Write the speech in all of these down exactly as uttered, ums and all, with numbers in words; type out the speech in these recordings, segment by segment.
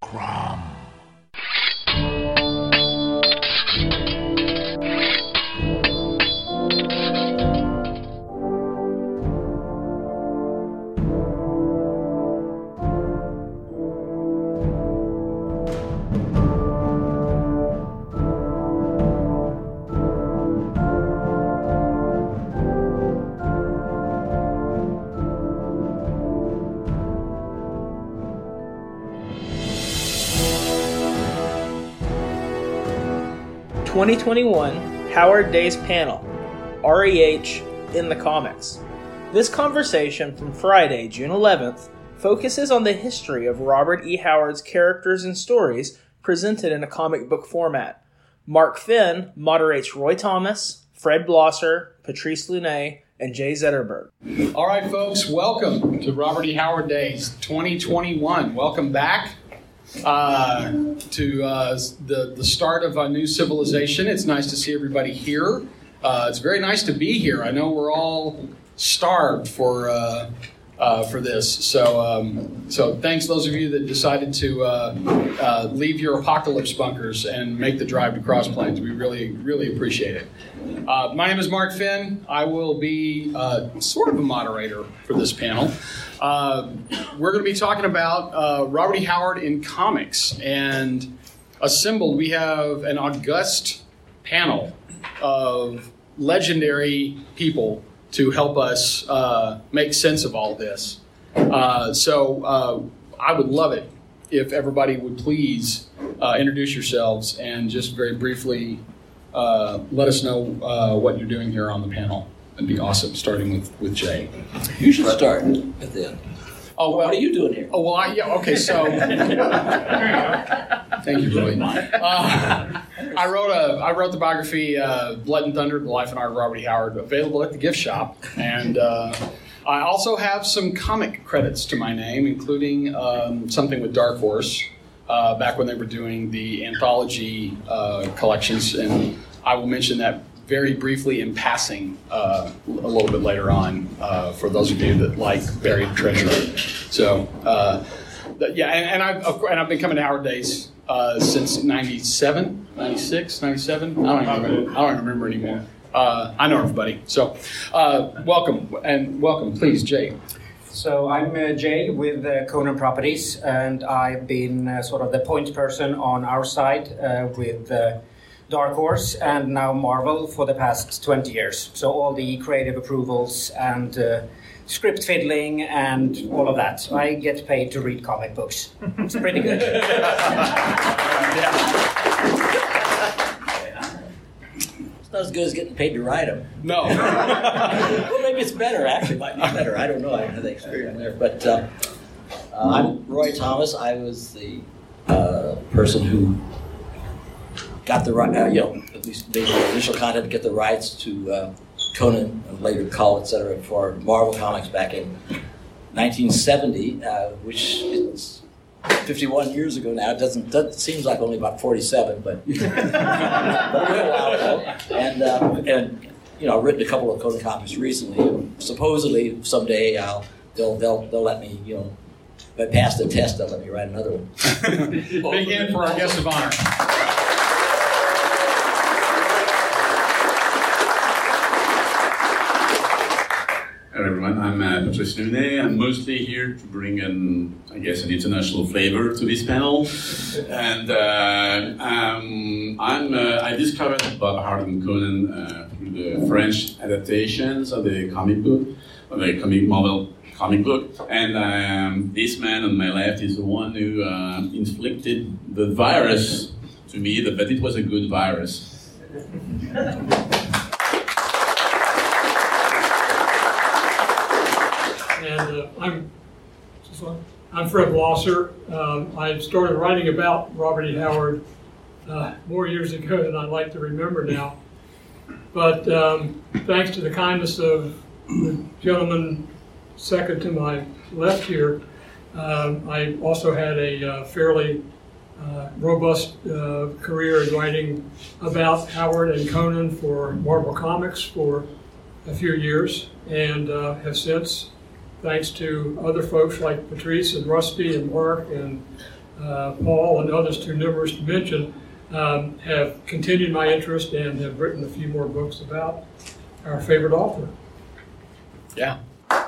Scrum. twenty twenty-one Howard Days Panel, R E H in the Comics. This conversation from Friday, June eleventh, focuses on the history of Robert E. Howard's characters and stories presented in a comic book format. Mark Finn moderates Roy Thomas, Fred Blosser, Patrice Lunet, and Jay Zetterberg. All right, folks, welcome to Robert E. Howard Days twenty twenty-one. Welcome back uh, to uh, the, the start of a new civilization. It's nice to see everybody here. Uh, it's very nice to be here. I know we're all starved for uh, uh, for this. So, um, so thanks those of you that decided to uh, uh, leave your apocalypse bunkers and make the drive to Cross Plains. We really, really appreciate it. Uh, my name is Mark Finn. I will be uh, sort of a moderator for this panel. Uh, we're going to be talking about uh, Robert E. Howard in comics, and assembled we have an august panel of legendary people to help us uh, make sense of all this. Uh, so uh, I would love it if everybody would please uh, introduce yourselves and just very briefly uh, let us know uh, what you're doing here on the panel. It'd be awesome, starting with, with Jay. You should start at the end. Oh, well, what are you doing here? Oh, well, I, yeah, okay, so... Thank you, Roy. Uh, I wrote a, I wrote the biography, uh, Blood and Thunder, The Life and Art of Robert E. Howard, available at the gift shop. And uh, I also have some comic credits to my name, including um, something with Dark Horse, uh, back when they were doing the anthology uh, collections. And I will mention that very briefly in passing uh, a little bit later on uh, for those of you that like buried treasure. So, uh, th- yeah, and, and, I've, and I've been coming to Howard Days uh, since ninety-seven, ninety-six, ninety-seven. I don't even remember, I don't remember anymore. Uh, I know everybody. So, uh, welcome, and welcome, please, Jay. So I'm uh, Jay with uh, Conan Properties, and I've been uh, sort of the point person on our side uh, with uh, Dark Horse and now Marvel for the past twenty years. So all the creative approvals and uh, script fiddling and all of that. I get paid to read comic books. It's pretty good. Yeah. It's not as good as getting paid to write them. No. Well, maybe it's better, actually. Might be better. I don't know. I don't have the experience there. But uh, uh, I'm Roy Thomas. I was the uh, person who got the right, uh, you know, at least made the initial content to get the rights to uh, Conan and later Cull, et cetera, for Marvel Comics back in nineteen seventy, uh, which is fifty-one years ago now. It doesn't, doesn't seems like only about forty-seven, but, but a little while ago. And, uh, and you know, I've written a couple of Conan comics recently. Supposedly someday I'll they'll they'll they'll let me, you know, if I pass the test, they'll let me write another one. Big hand for our guest of honor. Hello everyone, I'm uh, Patrice Lunet. I'm mostly here to bring an, I guess, an international flavor to this panel. And uh, um, I'm, uh, I discovered Bob Howard and Conan uh, through the French adaptations of the comic book, of the comic Marvel comic book. And um, this man on my left is the one who uh, inflicted the virus to me, but it was a good virus. And uh, I'm I'm Fred Blosser. Um, I started writing about Robert E. Howard uh, more years ago than I'd like to remember now. But um, thanks to the kindness of the gentleman second to my left here, um, I also had a uh, fairly uh, robust uh, career in writing about Howard and Conan for Marvel Comics for a few years, and uh, have since, thanks to other folks like Patrice and Rusty and Mark and uh, Paul and others too numerous to mention, um, have continued my interest and have written a few more books about our favorite author. Yeah.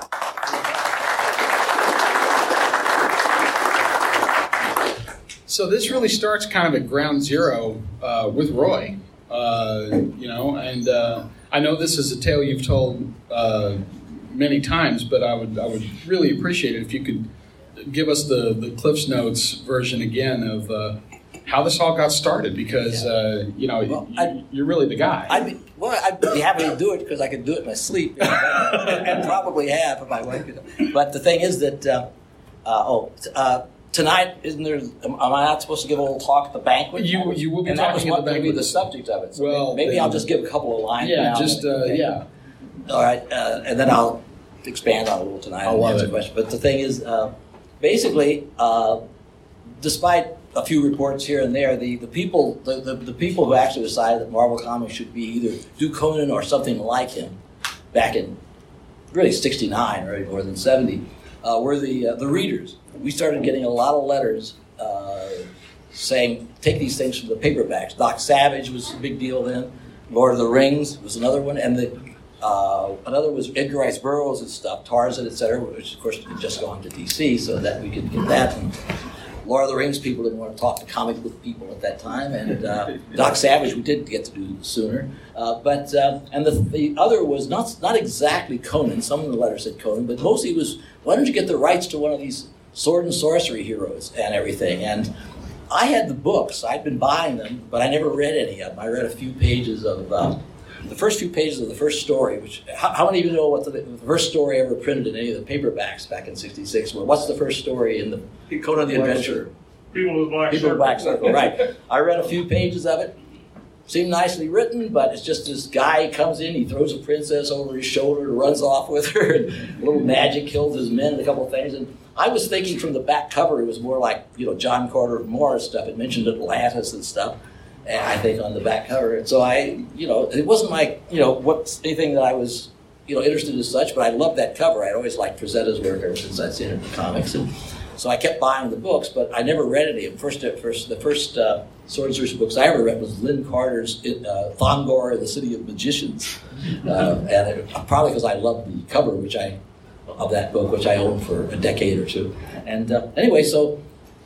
So this really starts kind of at ground zero uh, with Roy, uh, you know, and uh, I know this is a tale you've told uh, many times, but I would I would really appreciate it if you could give us the, the Cliff's Notes version again of uh, how this all got started, because, Yeah. uh, you know, Well, you, I- you're really the guy. I'd be, well, I'd be happy to do it because I could do it in my sleep, and, and probably have if my wife could. But the thing is that, uh, uh, oh, uh, tonight, isn't there? Am I not supposed to give a little talk at the banquet? You- you will be and that was talking at what the maybe banquet. the subject of it. So Well, maybe then- I'll just give a couple of lines. yeah, now just, and- uh, okay. yeah. All right, uh, and then I'll expand on it a little tonight. I and love answer it. questions. But the thing is, uh, basically, uh, despite a few reports here and there, the, the people the, the, the people who actually decided that Marvel Comics should be either do Conan or something like him back in really sixty-nine or more than seventy uh, were the uh, the readers. We started getting a lot of letters uh, saying, take these things from the paperbacks. Doc Savage was a big deal then. Lord of the Rings was another one. And the uh, another was Edgar Rice Burroughs and stuff, Tarzan, et cetera, which of course had just gone to D C so that we could get that. And Lord of the Rings people didn't want to talk to comic book people at that time. And uh, Doc Savage we did get to do sooner. Uh, but uh, And the, the other was not, not exactly Conan. Some of the letters said Conan, but mostly it was, why don't you get the rights to one of these sword and sorcery heroes and everything. And I had the books. I'd been buying them, but I never read any of them. I read a few pages of uh, the first few pages of the first story. Which how, how many of you know what the, the first story ever printed in any of the paperbacks back in sixty-six? Well, what's the first story in the Conan the Adventurer? People with black People with Black Circle, right? I read a few pages of it. Seemed nicely written, but it's just this guy comes in, he throws a princess over his shoulder, runs off with her, and a little magic kills his men, and a couple of things. And I was thinking from the back cover, it was more like, you know, John Carter Morris stuff. It mentioned Atlantis and stuff, and I think on the back cover. And so I, you know, it wasn't like, you know, what's anything that I was, you know, interested in as such, but I loved that cover. I'd always liked Frazetta's work ever since I'd seen it in the comics. And so I kept buying the books, but I never read any of them. First, first the first uh, sword and sorcery books I ever read was Lynn Carter's uh, Thongor and the City of Magicians. Uh, and it, probably because I loved the cover, which I, of that book, which I owned for a decade or two. And uh, anyway, so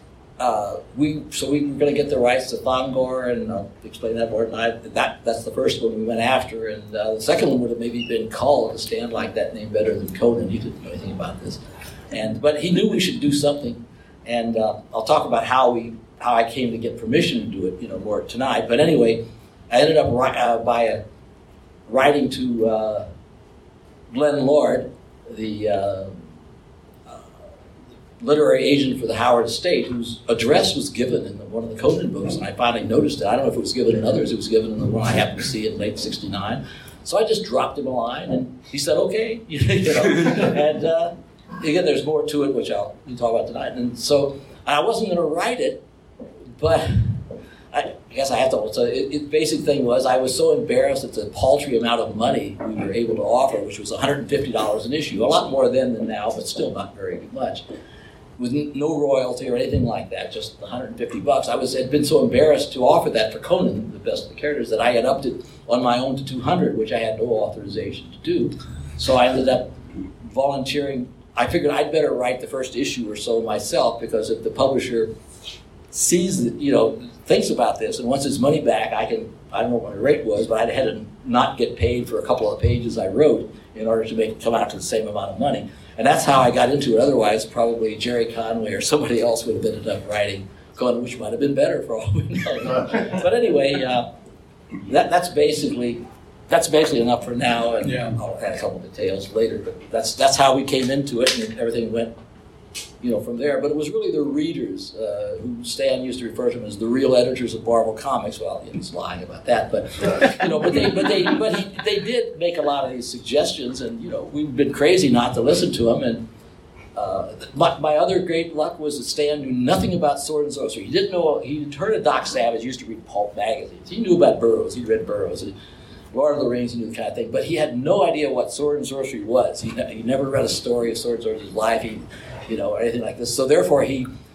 uh, we so we were going to get the rights to Thongor, and I'll explain that more. And I, that that's the first one we went after, and uh, the second one would have maybe been Cull, to stand like that name better than Conan. He didn't know anything about this, and but he knew we should do something, and uh, I'll talk about how we how I came to get permission to do it, you know, more tonight. But anyway, I ended up ri- uh, by uh, writing to uh, Glenn Lord, the uh, uh, literary agent for the Howard Estate, whose address was given in the, one of the Conan books, and I finally noticed it. I don't know if it was given in others. It was given in the one I happened to see in late sixty-nine. So I just dropped him a line, and he said, okay. you know? And uh, again, there's more to it, which I'll talk about tonight. And so I wasn't going to write it, but I guess I have to. So it, it, basic thing was I was so embarrassed at the paltry amount of money we were able to offer, which was one hundred fifty dollars an issue, a lot more then than now, but still not very much, with no royalty or anything like that, just one hundred fifty bucks. I was had been so embarrassed to offer that for Conan, the best of the characters, that I had upped it on my own to two hundred, which I had no authorization to do. So I ended up volunteering. I figured I'd better write the first issue or so myself, because if the publisher sees that, you know, thinks about this and wants his money back, I can, I don't know what my rate was, but I had to not get paid for a couple of pages I wrote in order to make it come out to the same amount of money. And that's how I got into it. Otherwise, probably Jerry Conway or somebody else would have ended up writing Conan, which might have been better for all we know. But anyway, uh, that, that's basically that's basically enough for now, and Yeah. I'll add a couple of details later. But that's that's how we came into it, and everything went, you know, from there. But it was really the readers uh, who Stan used to refer to them as the real editors of Marvel Comics. Well, he was lying about that, but you know, but they, but they, but he, they did make a lot of these suggestions, and you know, we've been crazy not to listen to them. And uh, my, my other great luck was that Stan knew nothing about sword and sorcery. He didn't know. He'd heard of Doc Savage. He used to read pulp magazines. He knew about Burroughs. He'd read Burroughs. And Lord of the Rings, he knew the kind of thing, but he had no idea what sword and sorcery was. He, he never read a story of sword and sorcery in his life. He, you know, or anything like this. So therefore, he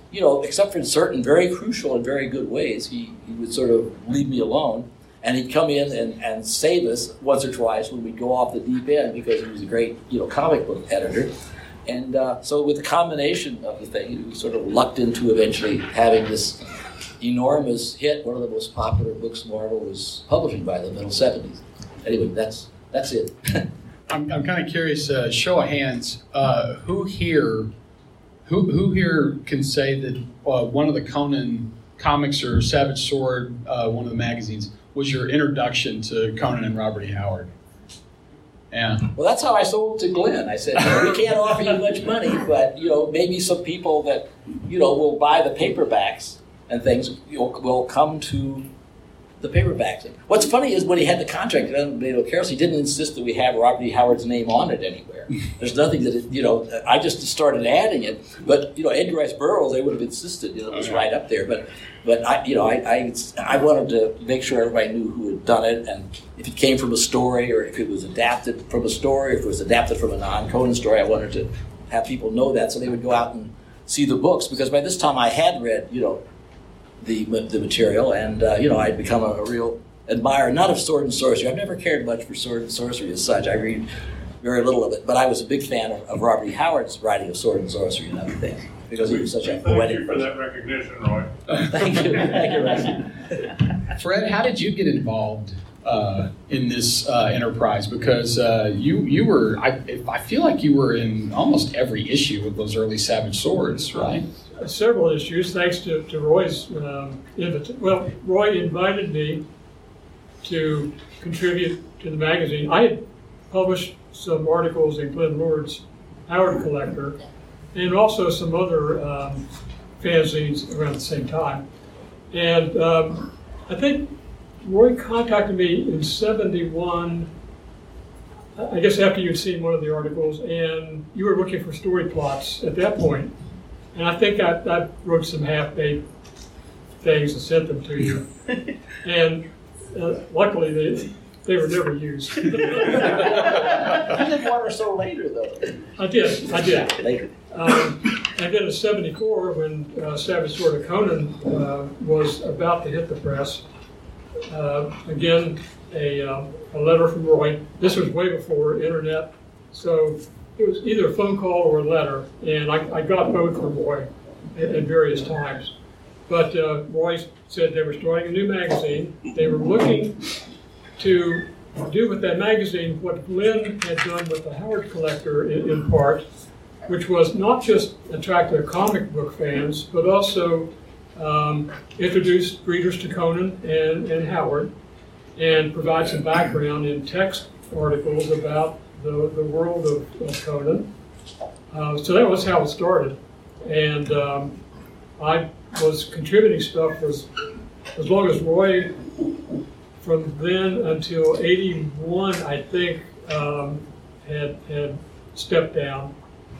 you know, except for in certain very crucial and very good ways, he, he would sort of leave me alone. And he'd come in and, and save us once or twice when we'd go off the deep end because he was a great, you know, comic book editor. And uh, so with the combination of the thing, we sort of lucked into eventually having this enormous hit, one of the most popular books Marvel was publishing by the middle seventies. Anyway, that's that's it. I'm, I'm kind of curious, uh, show of hands, uh, who here who who here can say that uh, one of the Conan comics or Savage Sword, uh, one of the magazines, was your introduction to Conan and Robert E. Howard? Yeah. Well, that's how I sold to Glenn. I said, well, we can't offer you much money, but, you know, maybe some people that, you know, will buy the paperbacks and things will, will come to the paperbacks. What's funny is when he had the contract with Beto Carols, he didn't insist that we have Robert E. Howard's name on it anywhere. There's nothing that, it, you know, I just started adding it. But, you know, Edgar Rice Burroughs, they would have insisted, you know, it was right up there. But, but I, you know, I, I, I wanted to make sure everybody knew who had done it, and if it came from a story or if it was adapted from a story, if it was adapted from a non-Conan story, I wanted to have people know that so they would go out and see the books. Because by this time I had read, you know, the the material, and uh, you know, I'd become a, a real admirer, not of sword and sorcery. I've never cared much for sword and sorcery as such. I read very little of it, but I was a big fan of, of Robert E. Howard's writing of sword and sorcery and other things because he was such a poetic. Thank you for that recognition, Roy. Thank you, thank you, Russ. Fred, how did you get involved uh, in this uh, enterprise? Because uh, you you were, I, I feel like you were in almost every issue of those early Savage Swords, right? Several issues, thanks to, to Roy's um, invitation. Well, Roy invited me to contribute to the magazine. I had published some articles in Glenn Lord's Howard Collector and also some other um, fanzines around the same time. And um, I think Roy contacted me in seventy-one, I guess after you'd seen one of the articles, and you were looking for story plots at that point. And I think I, I wrote some half-baked things and sent them to you. And uh, luckily, they they were never used. You did one or so later, though. I did, I did. Later. Um, and then in seventy-four, when uh, Savage Sword of Conan uh, was about to hit the press, uh, again, a, uh, a letter from Roy. This was way before internet, so it was either a phone call or a letter, and I, I got both from Roy at, at various times. But uh, Roy said they were starting a new magazine. They were looking to do with that magazine what Glenn had done with the Howard Collector in, in part, which was not just attract their comic book fans, but also um, introduce readers to Conan and, and Howard, and provide some background in text articles about the, the world of, of Conan. Uh, so that was how it started. And um, I was contributing stuff as, as long as Roy, from then until eighty-one, I think, um, had, had stepped down.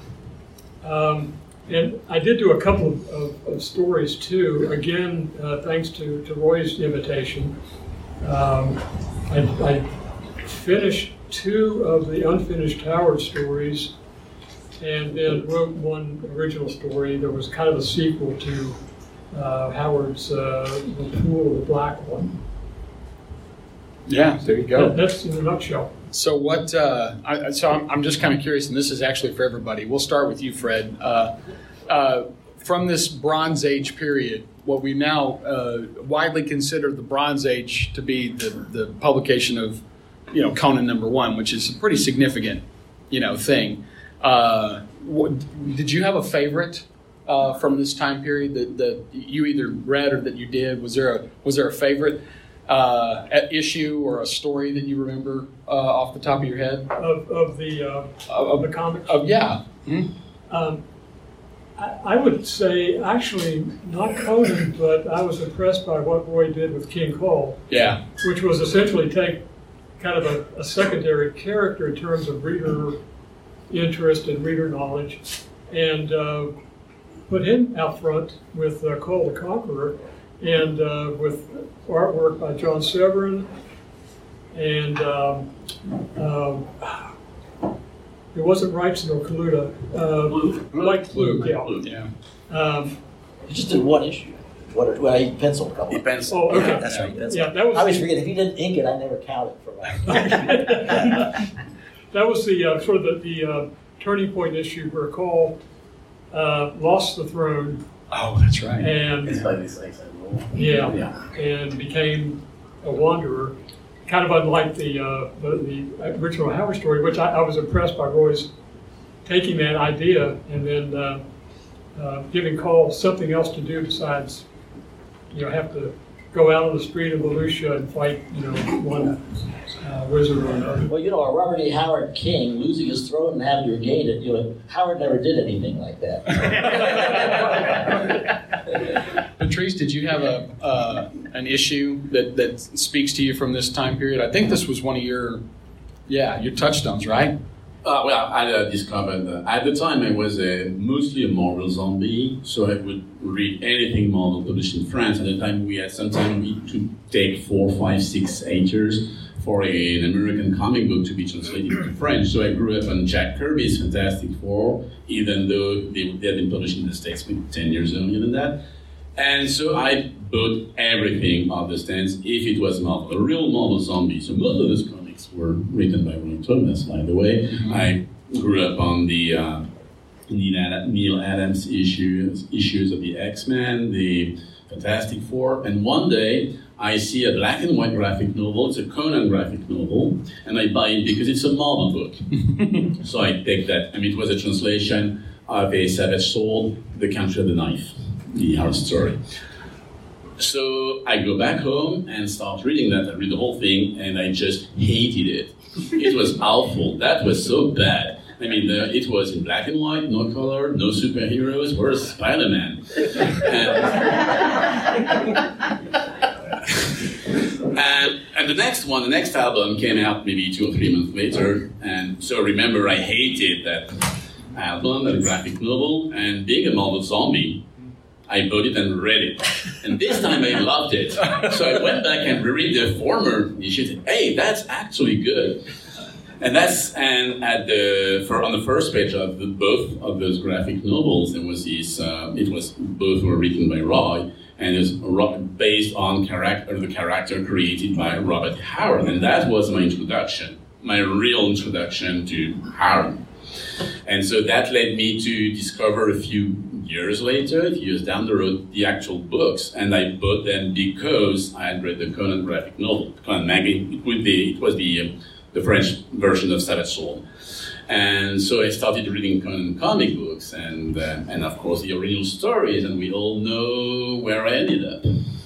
Um, and I did do a couple of, of, of stories too, again, uh, thanks to, to Roy's invitation. Um, I, I finished two of the unfinished Howard stories and then wrote one original story that was kind of a sequel to uh, Howard's uh, The Pool of the Black One. Yeah, there you go. That, that's in a nutshell. So what? Uh, I, so I'm, I'm just kind of curious, and this is actually for everybody. We'll start with you, Fred. Uh, uh, from this Bronze Age period, what we now uh, widely consider the Bronze Age to be the, the publication of, you know, Conan number one, which is a pretty significant, you know, thing. Uh, what, did you have a favorite uh, from this time period that, that you either read or that you did? Was there a was there a favorite uh, issue or a story that you remember uh, off the top of your head? Of, of the uh, Of, of the comics? of yeah. Mm-hmm. Um, I, I would say, actually, not Conan, but I was impressed by what Roy did with King Cole, Yeah. which was essentially take kind of a, a secondary character in terms of reader interest and reader knowledge, and uh, put him out front with uh, Cole the Conqueror, and uh, with artwork by John Severin, and um, um, it wasn't Wrightson or Kaluta. Uh, Blue. Like Blue. yeah. Yeah. Um, He just did one issue. What? Well, he penciled a couple. He penciled. Oh, okay. Yeah, that's right. He penciled. Yeah, that was I always the- forget if he didn't ink it. I never counted for my. That was the uh, sort of the, the uh, turning point issue where Cole uh, lost the throne Oh, that's right. and It's like this, like, yeah, Yeah. and became a wanderer, kind of unlike the uh, the, the original Howard story, which I, I was impressed by Roy's taking that idea and then uh, uh, giving Cole something else to do besides, you know, have to go out on the street of Volusia and fight, you know, one uh, wizard or another. Well, you know, a Robert E. Howard king losing his throne and having to regain it. You know, Howard never did anything like that. Patrice, did you have a uh, an issue that, that speaks to you from this time period? I think this was one of your, yeah, your touchstones, right? Uh, well, I uh, discovered uh, at the time I was a, mostly a Marvel zombie, so I would read anything Marvel published in France. At the time, we had sometimes we to take four, five, six, eight years for a, an American comic book to be translated into French. So I grew up on Jack Kirby's Fantastic Four, even though they, they had been published in the States maybe ten years earlier than that. And so I bought everything on the stands if it was Marvel, a real Marvel zombie. So most of those comics were written by Roy Thomas, by the way. Mm-hmm. I grew up on the uh, Neil, Ad- Neil Adams issues, issues of the X-Men, the Fantastic Four, and one day I see a black and white graphic novel. It's a Conan graphic novel, and I buy it because it's a Marvel book. So I take that. I mean, it was a translation of A Savage Soul, The Country of the Knife, the Howard story. So I go back home and start reading that. I read the whole thing, and I just hated it. It was awful. That was so bad. I mean, uh, it was in black and white, no color, no superheroes. Where's Spider-Man? And, and, and the next one, the next album came out maybe two or three months later. And so remember, I hated that album, that graphic novel, and being a Marvel zombie, I bought it and read it. And this time I loved it. So I went back and reread the former issue. Hey, that's actually good. And that's and at the for on the first page of the, both of those graphic novels, there was this. Uh, it was both were written by Roy, and it was based on character the character created by Robert Howard, and that was my introduction, my real introduction to Howard. And so that led me to discover a few years later, a few years down the road, the actual books, and I bought them because I had read the Conan graphic novel. Conan magazine, it would be, it was the uh, the French version of Savage Soul, and so I started reading Conan comic books, and uh, and of course the original stories, and we all know where I ended up.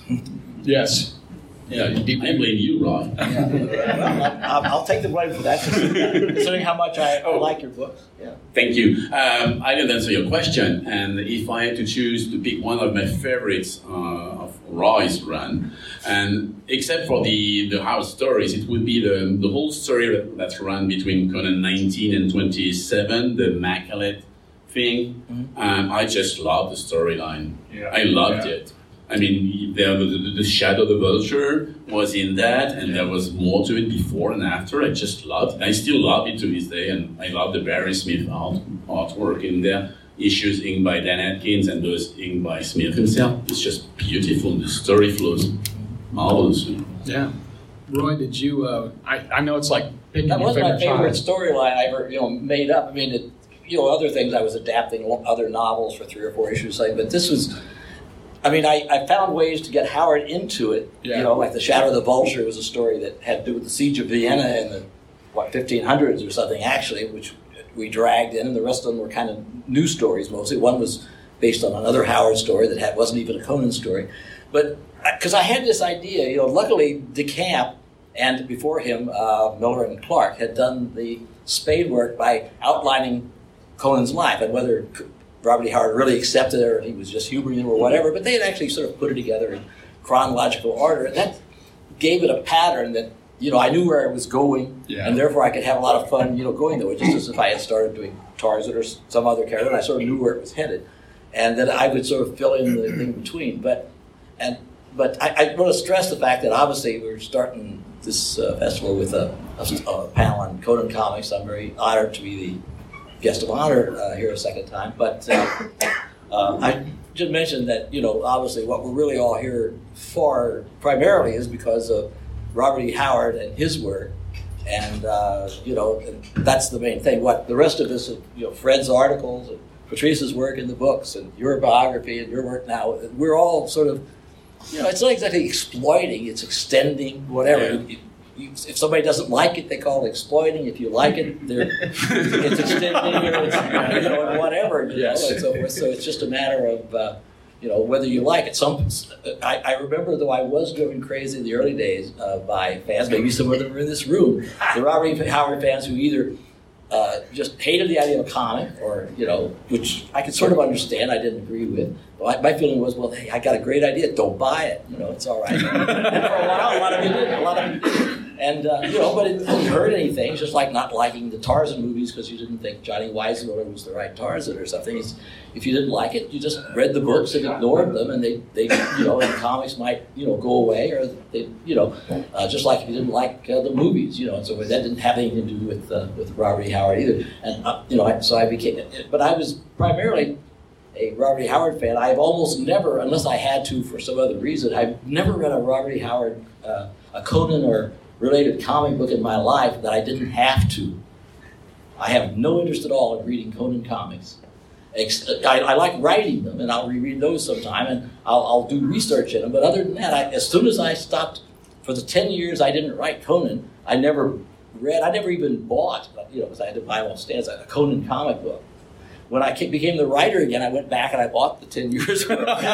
Yes. Yeah, I blame you, Roy. Yeah. Well, I'll, I'll take the blame for that, considering how much I, I like your books. Yeah. Thank you. Um, I didn't answer your question, and if I had to choose to pick one of my favorites uh, of Roy's run, and except for the, the Howard stories, it would be the, the whole story that, that's run between Conan nineteen and twenty-seven, the Macalette thing. Mm-hmm. Um, I just loved the storyline. Yeah. I loved yeah. it. I mean, there, the, the Shadow of the Vulture was in that, and there was more to it before and after. I just loved it. I still love it to this day, and I love the Barry Smith art, artwork in there. Issues inked by Dan Atkins and those inked by Smith himself. It's just beautiful. The story flows marvelously. Yeah. Roy, did you, uh, I, I know it's like picking that your was my favorite child. storyline I ever, you know, made up. I mean, it, you know, other things I was adapting other novels for three or four issues, like, but this was... I mean, I, I found ways to get Howard into it. Yeah. You know, like The Shadow of the Vulture was a story that had to do with the Siege of Vienna in the, what, fifteen hundreds or something, actually, which we dragged in, and the rest of them were kind of new stories mostly. One was based on another Howard story that had, wasn't even a Conan story. But, because I had this idea, you know, luckily DeCamp and before him, uh, Miller and Clark had done the spade work by outlining Conan's life and whether Robert E. Howard really accepted it, or he was just humoring him or whatever, but they had actually sort of put it together in chronological order, and that gave it a pattern that, you know, I knew where it was going, yeah. and therefore I could have a lot of fun, you know, going there, just as if I had started doing Tarzan or some other character, and I sort of knew where it was headed, and then I would sort of fill in the thing between. But and but I, I want to stress the fact that obviously we're starting this uh, festival with a, a, a panel on Conan comics. I'm very honored to be the guest of honor uh, here a second time, but uh, uh, I just mention that, you know, obviously what we're really all here for primarily is because of Robert E. Howard and his work. And, uh, you know, and that's the main thing. What the rest of us, you know, Fred's articles and Patrice's work in the books and your biography and your work now, we're all sort of, you know, it's not exactly exploiting, it's extending, whatever. Yeah. You, you, if somebody doesn't like it, they call it exploiting. If you like it, they're, it's extending or it's, you know, whatever. You Yes. know, and so, forth. So it's just a matter of, uh, you know, whether you like it. Some, I, I remember, though, I was driven crazy in the early days uh, by fans, maybe some of them are in this room, the Robert E. Howard fans who either uh, just hated the idea of a comic or, you know, which I could sort of understand, I didn't agree with. But my feeling was, well, hey, I got a great idea, don't buy it. You know, it's all right. And for a while, a lot of you did. A lot of you did. And, uh, you know, but it didn't hurt anything. It's just like not liking the Tarzan movies because you didn't think Johnny Weissmuller was the right Tarzan or something. It's, if you didn't like it, you just read the books and ignored them, and they, they you know, and the comics might, you know, go away, or they, you know, uh, just like if you didn't like uh, the movies, you know, and so that didn't have anything to do with uh, with Robert E. Howard either. And, uh, you know, I, so I became, but I was primarily a Robert E. Howard fan. I've almost never, unless I had to for some other reason, I've never read a Robert E. Howard, uh, a Conan or related comic book in my life that I didn't have to. I have no interest at all in reading Conan comics. I, I like writing them, and I'll reread those sometime, and I'll, I'll do research in them. But other than that, I, as soon as I stopped, for the ten years I didn't write Conan, I never read, I never even bought, you know, because I had to buy them on stands, a Conan comic book. When I became the writer again, I went back and I bought the ten years.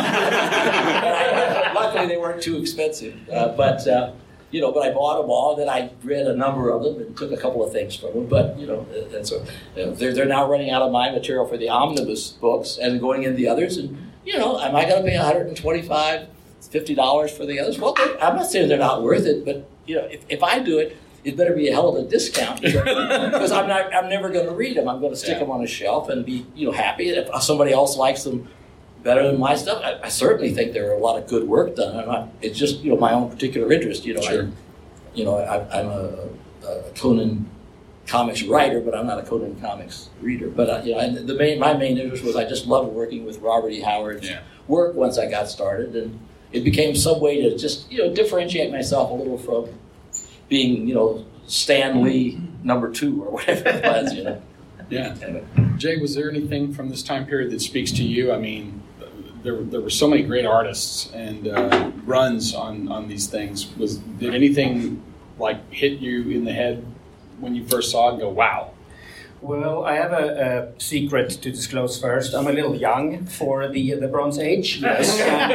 Luckily, they weren't too expensive. Uh, but, uh, you know, but I bought them all. Then I read a number of them and took a couple of things from them. But, you know, and so you know, they're, they're now running out of my material for the omnibus books and going into the others. And, you know, am I going to pay one hundred twenty-five dollars, fifty dollars for the others? Well, I'm not saying they're not worth it. But, you know, if, if I do it, it better be a hell of a discount because I'm not. I'm never going to read them. I'm going to stick yeah. them on a shelf and be, you know, happy. If somebody else likes them better than my stuff, I, I certainly think there are a lot of good work done. I'm not. It's just, you know, my own particular interest. You know, sure. I, you know, I, I'm a, a Conan comics writer, but I'm not a Conan comics reader. But uh, you know, and the main my main interest was I just loved working with Robert E. Howard's yeah. work once I got started, and it became some way to just, you know, differentiate myself a little from being, you know, Stan Lee number two or whatever it was, you know. Yeah. Anyway. Jay, was there anything from this time period that speaks to you? I mean, there there were so many great artists and uh, runs on, on these things. Was did anything like hit you in the head when you first saw it and go, wow? Well, I have a, a secret to disclose first. I'm a little young for the the Bronze Age. Yes.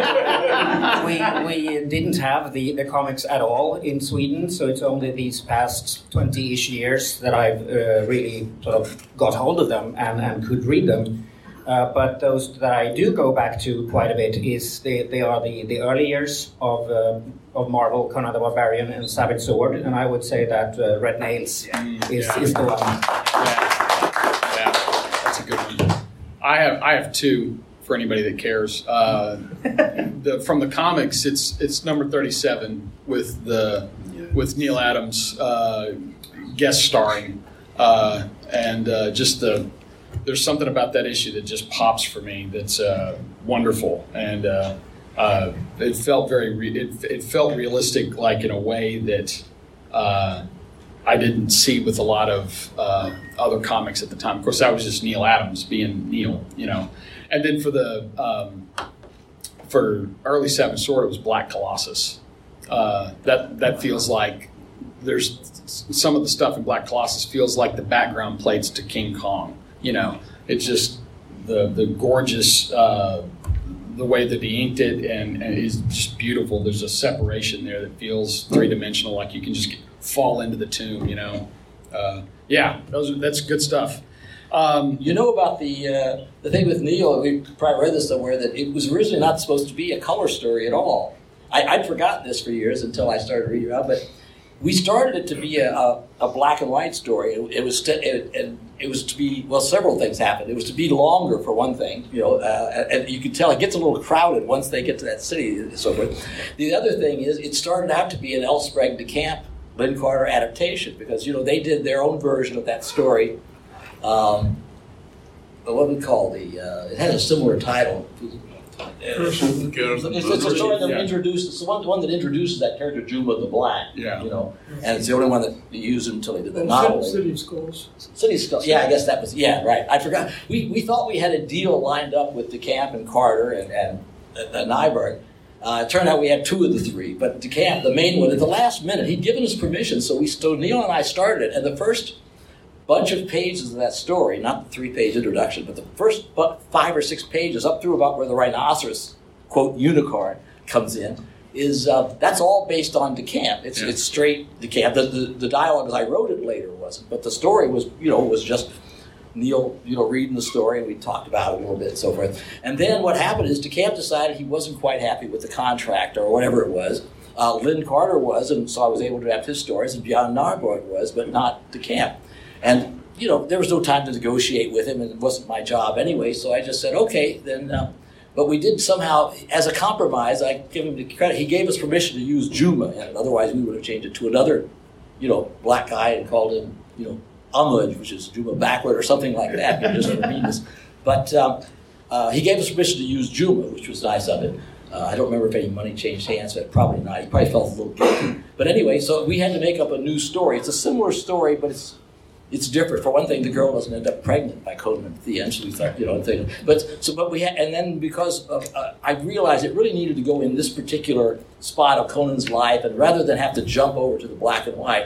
And we we didn't have the, the comics at all in Sweden, so it's only these past twenty-ish years that I've uh, really sort of got hold of them and, and could read them. Uh, but those that I do go back to quite a bit is they, they are the, the early years of uh, of Marvel, Conan the Barbarian, and Savage Sword, and I would say that uh, Red Nails yeah. is, yeah. is the one. Yeah. Yeah, that's a good one. I have I have two for anybody that cares. Uh, the, from the comics, it's it's number thirty-seven with the with Neil Adams uh, guest starring, uh, and uh, just the there's something about that issue that just pops for me. That's uh, wonderful, and uh, uh, it felt very re- it it felt realistic, like in a way that. Uh, I didn't see with a lot of uh, other comics at the time. Of course, that was just Neil Adams being Neil, you know. And then for the um, for early Savage Sword, it was Black Colossus. Uh, that that feels like there's some of the stuff in Black Colossus feels like the background plates to King Kong. You know, it's just the the gorgeous uh, the way that he inked it and, and is just beautiful. There's a separation there that feels three dimensional, like you can just get, fall into the tomb, you know. Uh, yeah, those are, that's good stuff. Um, you know about the uh, the thing with Neil, we probably read this somewhere, that it was originally not supposed to be a color story at all. I, I'd forgotten this for years until I started reading about it, but we started it to be a, a, a black and white story. It, it was to, it, it, it was to be, well, several things happened. It was to be longer, for one thing, you know, uh, and you can tell it gets a little crowded once they get to that city and so forth. The other thing is it started out to be an L. Sprague de Camp, Lynn Carter adaptation, because, you know, they did their own version of that story. Um, what we call the, uh, it has a similar title. Curse of It's, it's a story that Yeah. introduced. It's the one, the one that introduces that character Juma the Black. Yeah. You know, and it's the only one that he used until he did the Oh, novel. City of Schools. City Skull. Yeah, I guess that was. Yeah, right. I forgot. We we thought we had a deal lined up with DeCamp and Carter and and, and Nyberg. Uh, it turned out we had two of the three, but DeCamp, the main one, at the last minute, he'd given us permission, so we so Neil and I started it, and the first bunch of pages of that story, not the three-page introduction, but the first bu- five or six pages up through about where the rhinoceros, quote, unicorn, comes in, is uh, that's all based on DeCamp. It's Yeah. it's straight DeCamp. The, the the dialogue as I wrote it later wasn't, but the story was, you know, was just Neil, you know, reading the story, and we talked about it a little bit and so forth. And then what happened is DeCamp decided he wasn't quite happy with the contract or whatever it was. Uh, Lynn Carter was, and so I was able to adapt his stories, and Bjorn Narborg was, but not DeCamp. And, you know, there was no time to negotiate with him, and it wasn't my job anyway, so I just said, okay, then. Uh, but we did somehow, as a compromise, I give him the credit, he gave us permission to use Juma in it. Otherwise, we would have changed it to another, you know, black guy and called him, you know, Ahmad, which is Juma backward or something like that, you know, just for meanness. But um, uh, he gave us permission to use Juma, which was nice of it. Uh, I don't remember if any money changed hands, but probably not. He probably felt a little guilty. But anyway, so we had to make up a new story. It's a similar story, but it's it's different. For one thing, the girl doesn't end up pregnant by Conan at the end, so we thought, you know, thing. But so, but we had, and then because of, uh, I realized it really needed to go in this particular spot of Conan's life, and rather than have to jump over to the black and white.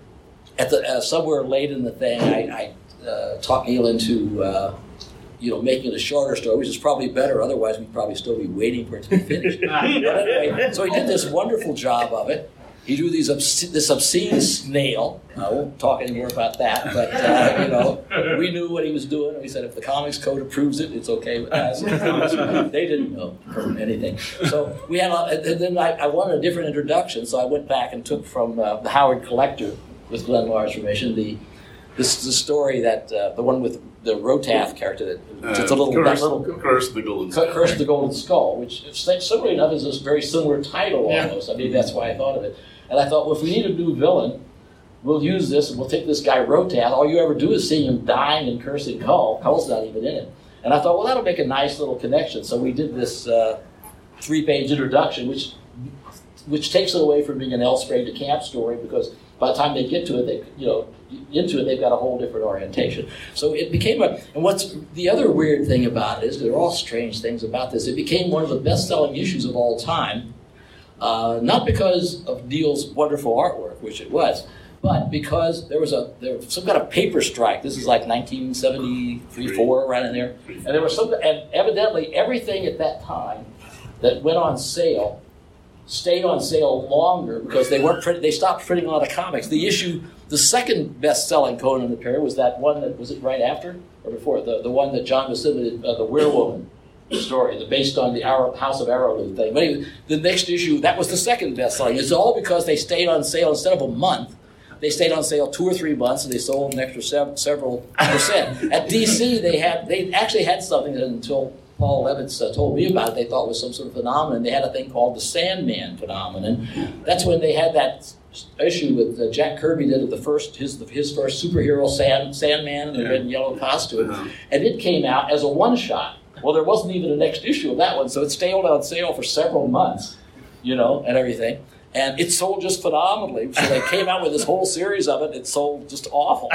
At the uh, somewhere late in the thing, I, I uh, talked Neil into uh, you know making it a shorter story, which is probably better. Otherwise, we'd probably still be waiting for it to be finished. But anyway, so he did this wonderful job of it. He drew these obscene, this obscene snail. I won't talk any more about that, but uh, you know, we knew what he was doing. We said if the Comics Code approves it, it's okay with us. They didn't know from anything. So we had, a, and then I, I wanted a different introduction, so I went back and took from uh, the Howard Collector, with Glenn Lahr's permission, the this the story that uh, the one with the Rotath character that just a little Curse, that little Curse of the Golden Skull. Curse of the Golden Skull, which similarly enough is this very similar title Yeah. almost. I mean that's why I thought of it. And I thought, well, if we need a new villain, we'll use this and we'll take this guy Rotath. All you ever do is see him dying and cursing Kull. Kull's not even in it. And I thought, well, that'll make a nice little connection. So we did this uh, three-page introduction, which which takes it away from being an Elspray DeCamp story because by the time they get to it, they you know into it, they've got a whole different orientation. So it became a. And what's the other weird thing about it is there are all strange things about this. It became one of the best-selling issues of all time, uh, not because of Neil's wonderful artwork, which it was, but because there was a there was some kind of paper strike. This is like nineteen seventy-three, four, around in there, and there was some. And evidently, everything at that time that went on sale stayed on sale longer because they weren't print, they stopped printing a lot of comics. The issue, the second best-selling Conan the period was that one that was it right after or before the the one that John Buscema did, uh, the Werewoman story, the based on the Arrow, House of Arrowroot thing. But anyway, the next issue that was the second best-selling. It's all because they stayed on sale instead of a month. They stayed on sale two or three months, and they sold an extra sev- several percent. At D C, they had they actually had something that until Paul Levitz uh, told me about it, they thought was some sort of phenomenon. They had a thing called the Sandman phenomenon. That's when they had that issue with uh, Jack Kirby did it, the first his his first superhero Sand, Sandman in the Yeah. red and yellow costume, Uh-huh. and it came out as a one shot. Well, there wasn't even a next issue of that one, so it stayed on sale for several months, you know, and everything. And it sold just phenomenally. So they came out with this whole series of it. It sold just awful.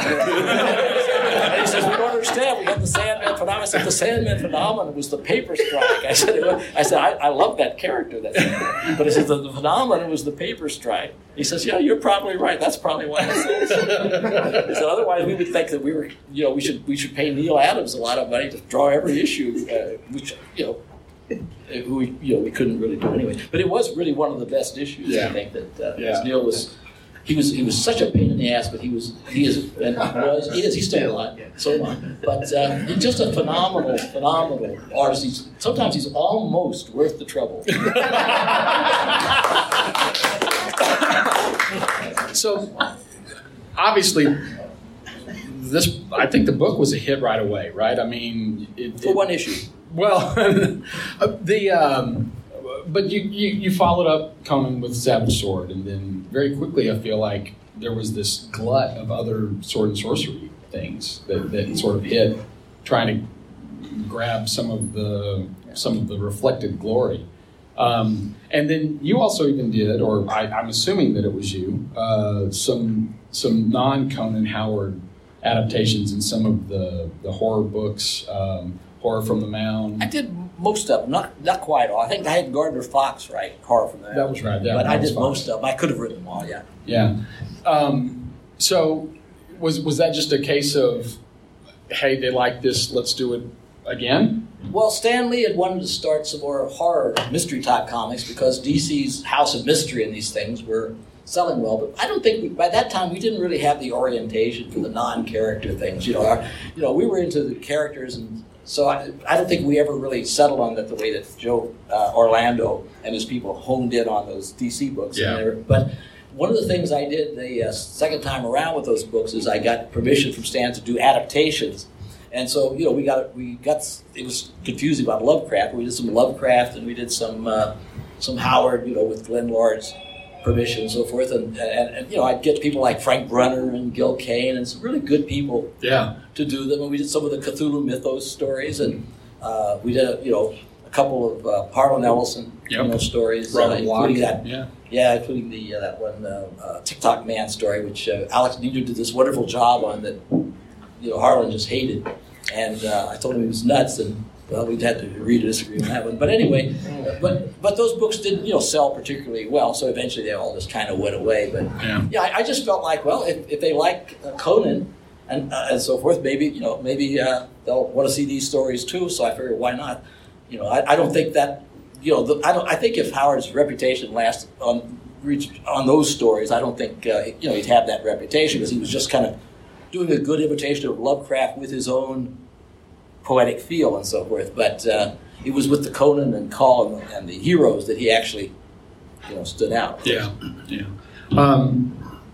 And he says, we don't understand. We had the Sandman phenomenon. I said, the Sandman phenomenon was the paper strike. I said, it was, I, said I, I love that character. That's but he says, the, the phenomenon was the paper strike. He says, yeah, you're probably right. That's probably why it sold so. He said, otherwise we would think that we were, you know, we should we should pay Neil Adams a lot of money to draw every issue, uh, which, you know, we you know we couldn't really do anyway, but it was really one of the best issues. Yeah. I think that uh, Yeah. Neil was he was he was such a pain in the ass, but he was he is and was he is he's still alive, so on. But uh, he's just a phenomenal phenomenal artist. He's, sometimes he's almost worth the trouble. So, obviously, this I think the book was a hit right away, right? I mean, it, For it- one issue. Well, the um, but you, you you followed up Conan with Savage Sword, and then very quickly I feel like there was this glut of other sword and sorcery things that, that sort of hit, trying to grab some of the some of the reflected glory. Um, and then you also even did, or I, I'm assuming that it was you, uh, some some non-Conan Howard adaptations in some of the, the horror books, um, Horror from the Mound. I did most of them, not not quite all. I think I had Gardner Fox write Horror from the Mound. That was right. Yeah, but I did fine. most of them. I could have written them all, yeah. Yeah. Um, so was was that just a case of, hey, they like this, let's do it again? Well, Stan Lee had wanted to start some more horror mystery type comics because D C's House of Mystery and these things were selling well. But I don't think we, by that time we didn't really have the orientation for the non-character things. You know, our, you know, we were into the characters, and so I, I don't think we ever really settled on that the way that Joe uh, Orlando and his people honed in on those D C books. Yeah. And they were, but one of the things I did the uh, second time around with those books is I got permission from Stan to do adaptations. And so, you know, we got we got it was confusing about Lovecraft. We did some Lovecraft and we did some uh, some Howard, you know, with Glenn Lord's permission and so forth. And, and, and you know, I'd get people like Frank Brunner and Gil Kane and some really good people Yeah. to do them. And we did some of the Cthulhu Mythos stories, and uh, we did, you know, a couple of uh, Harlan Ellison, Yep. you know, stories, uh, Robert Block. including that. Yeah. Yeah, including the uh, that one uh, uh, TikTok Man story, which uh, Alex Nieder did this wonderful job on that, you know, Harlan just hated. And uh, I told him he was nuts, and well, we'd had to agree to disagree on that one. But anyway, but but those books didn't, you know, sell particularly well. So eventually they all just kind of went away. But Yeah. yeah, I, I just felt like, well, if, if they like uh, Conan and uh, and so forth, maybe you know, maybe uh, they'll want to see these stories too. So I figured, why not? You know, I, I don't think that, you know, the, I don't. I think if Howard's reputation lasted on reached on those stories, I don't think uh, you know he'd have that reputation because he was just kind of doing a good imitation of Lovecraft with his own poetic feel and so forth. But uh, it was with the Conan and Call and the, and the heroes that he actually, you know, stood out. Yeah. Yeah. Um,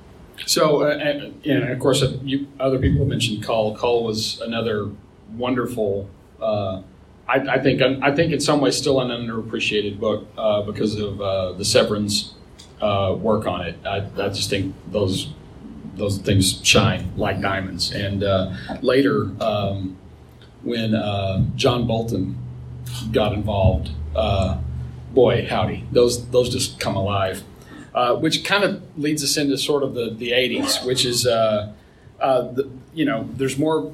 so, uh, and, and of course, uh, you, other people mentioned Cull. Cull was another wonderful. Uh, I, I think I think in some ways still an underappreciated book uh, because of uh, the Severan's uh, work on it. I, I just think those those things shine like diamonds. And uh, later, um, when uh, John Bolton got involved, uh, boy, howdy, those those just come alive. Uh, which kind of leads us into sort of the, the eighties, which is, uh, uh, the, you know, there's more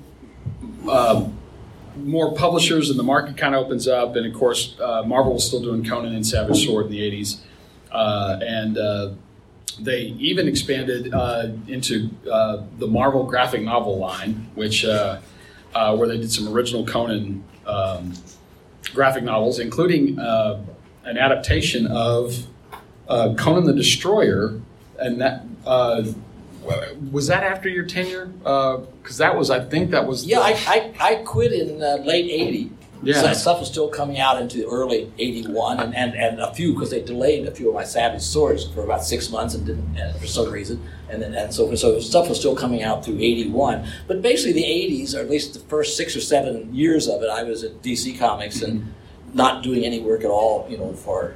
uh, more publishers and the market kind of opens up. And, of course, uh, Marvel was still doing Conan and Savage Sword in the eighties. Uh, and uh, they even expanded uh, into uh, the Marvel graphic novel line, which uh, uh, where they did some original Conan um, graphic novels, including uh, an adaptation of Uh, Conan the Destroyer, and that uh, was that after your tenure? Because uh, that was, I think, that was. Yeah, the, I, I I quit in uh, late eighty. Yeah. So that stuff was still coming out into early eighty-one, and, and, and a few because they delayed a few of my Savage Swords for about six months and didn't and for some reason, and then and so so stuff was still coming out through eighty-one. But basically, the eighties, or at least the first six or seven years of it, I was at D C Comics and not doing any work at all, you know, for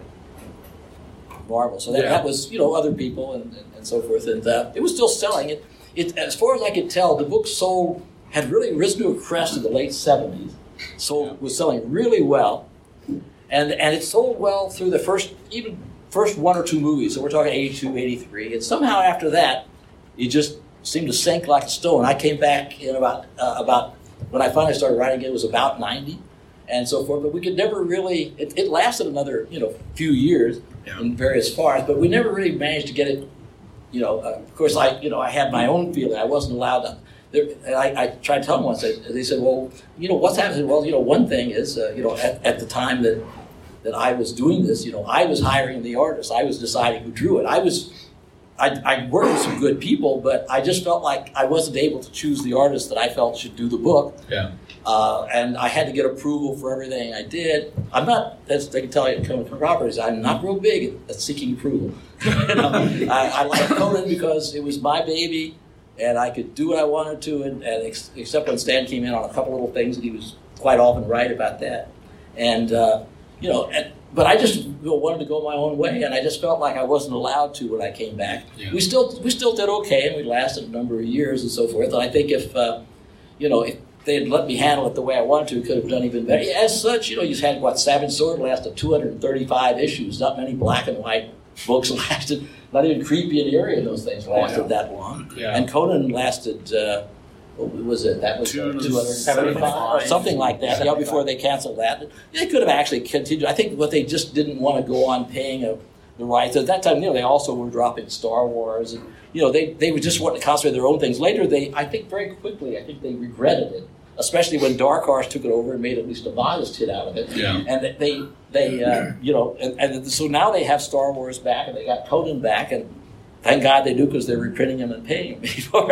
Marvel. So that, Yeah. that was, you know, other people and, and, and so forth. And uh, it was still selling. It, it, as far as I could tell, the book sold, had really risen to a crest in the late seventies. Sold, Yeah. was selling really well. And and it sold well through the first, even first one or two movies. So we're talking eighty-two, eighty-three. And somehow after that, it just seemed to sink like a stone. I came back in about, uh, about when I finally started writing it, it was about ninety and so forth. But we could never really, it, it lasted another, you know, few years. Yeah. In various farms, but we never really managed to get it. You know, uh, of course, I you know I had my own feeling. I wasn't allowed to. There, I, I tried to tell them once. They, they said, "Well, you know what's happening?" Well, you know, one thing is, uh, you know, at, at the time that that I was doing this, you know, I was hiring the artists. I was deciding who drew it. I was, I, I worked with some good people, but I just felt like I wasn't able to choose the artist that I felt should do the book. Yeah. Uh, and I had to get approval for everything I did. I'm not, as they can tell you at Conan Properties, I'm not real big at, at seeking approval. you know, I, I like Conan because it was my baby, and I could do what I wanted to, and, and ex- except when Stan came in on a couple little things, and he was quite often right about that. And, uh, you know, and, but I just you know, wanted to go my own way, and I just felt like I wasn't allowed to when I came back. Yeah. We still we still did okay, and we lasted a number of years and so forth. And I think if, uh, you know, if they had let me handle it the way I wanted to, could have done even better. As such, you know, you just had, what, Savage Sword lasted two hundred thirty-five issues. Not many black and white books lasted, not even Creepy and Eerie and those things lasted oh, yeah. that long. Yeah. And Conan lasted, uh, what was it? That was two hundred seventy-five or something like that, you know, before they canceled that. They could have actually continued. I think what they just didn't want to go on paying a, the rights. At that time, you know, they also were dropping Star Wars and, you know, they, they would just want to concentrate their own things. Later, they, I think very quickly, I think they regretted it, especially when Dark Horse took it over and made at least a modest hit out of it. Yeah. And they, they uh, you know, and, and so now they have Star Wars back and they got Conan back, and thank God they do because they're reprinting him and paying me for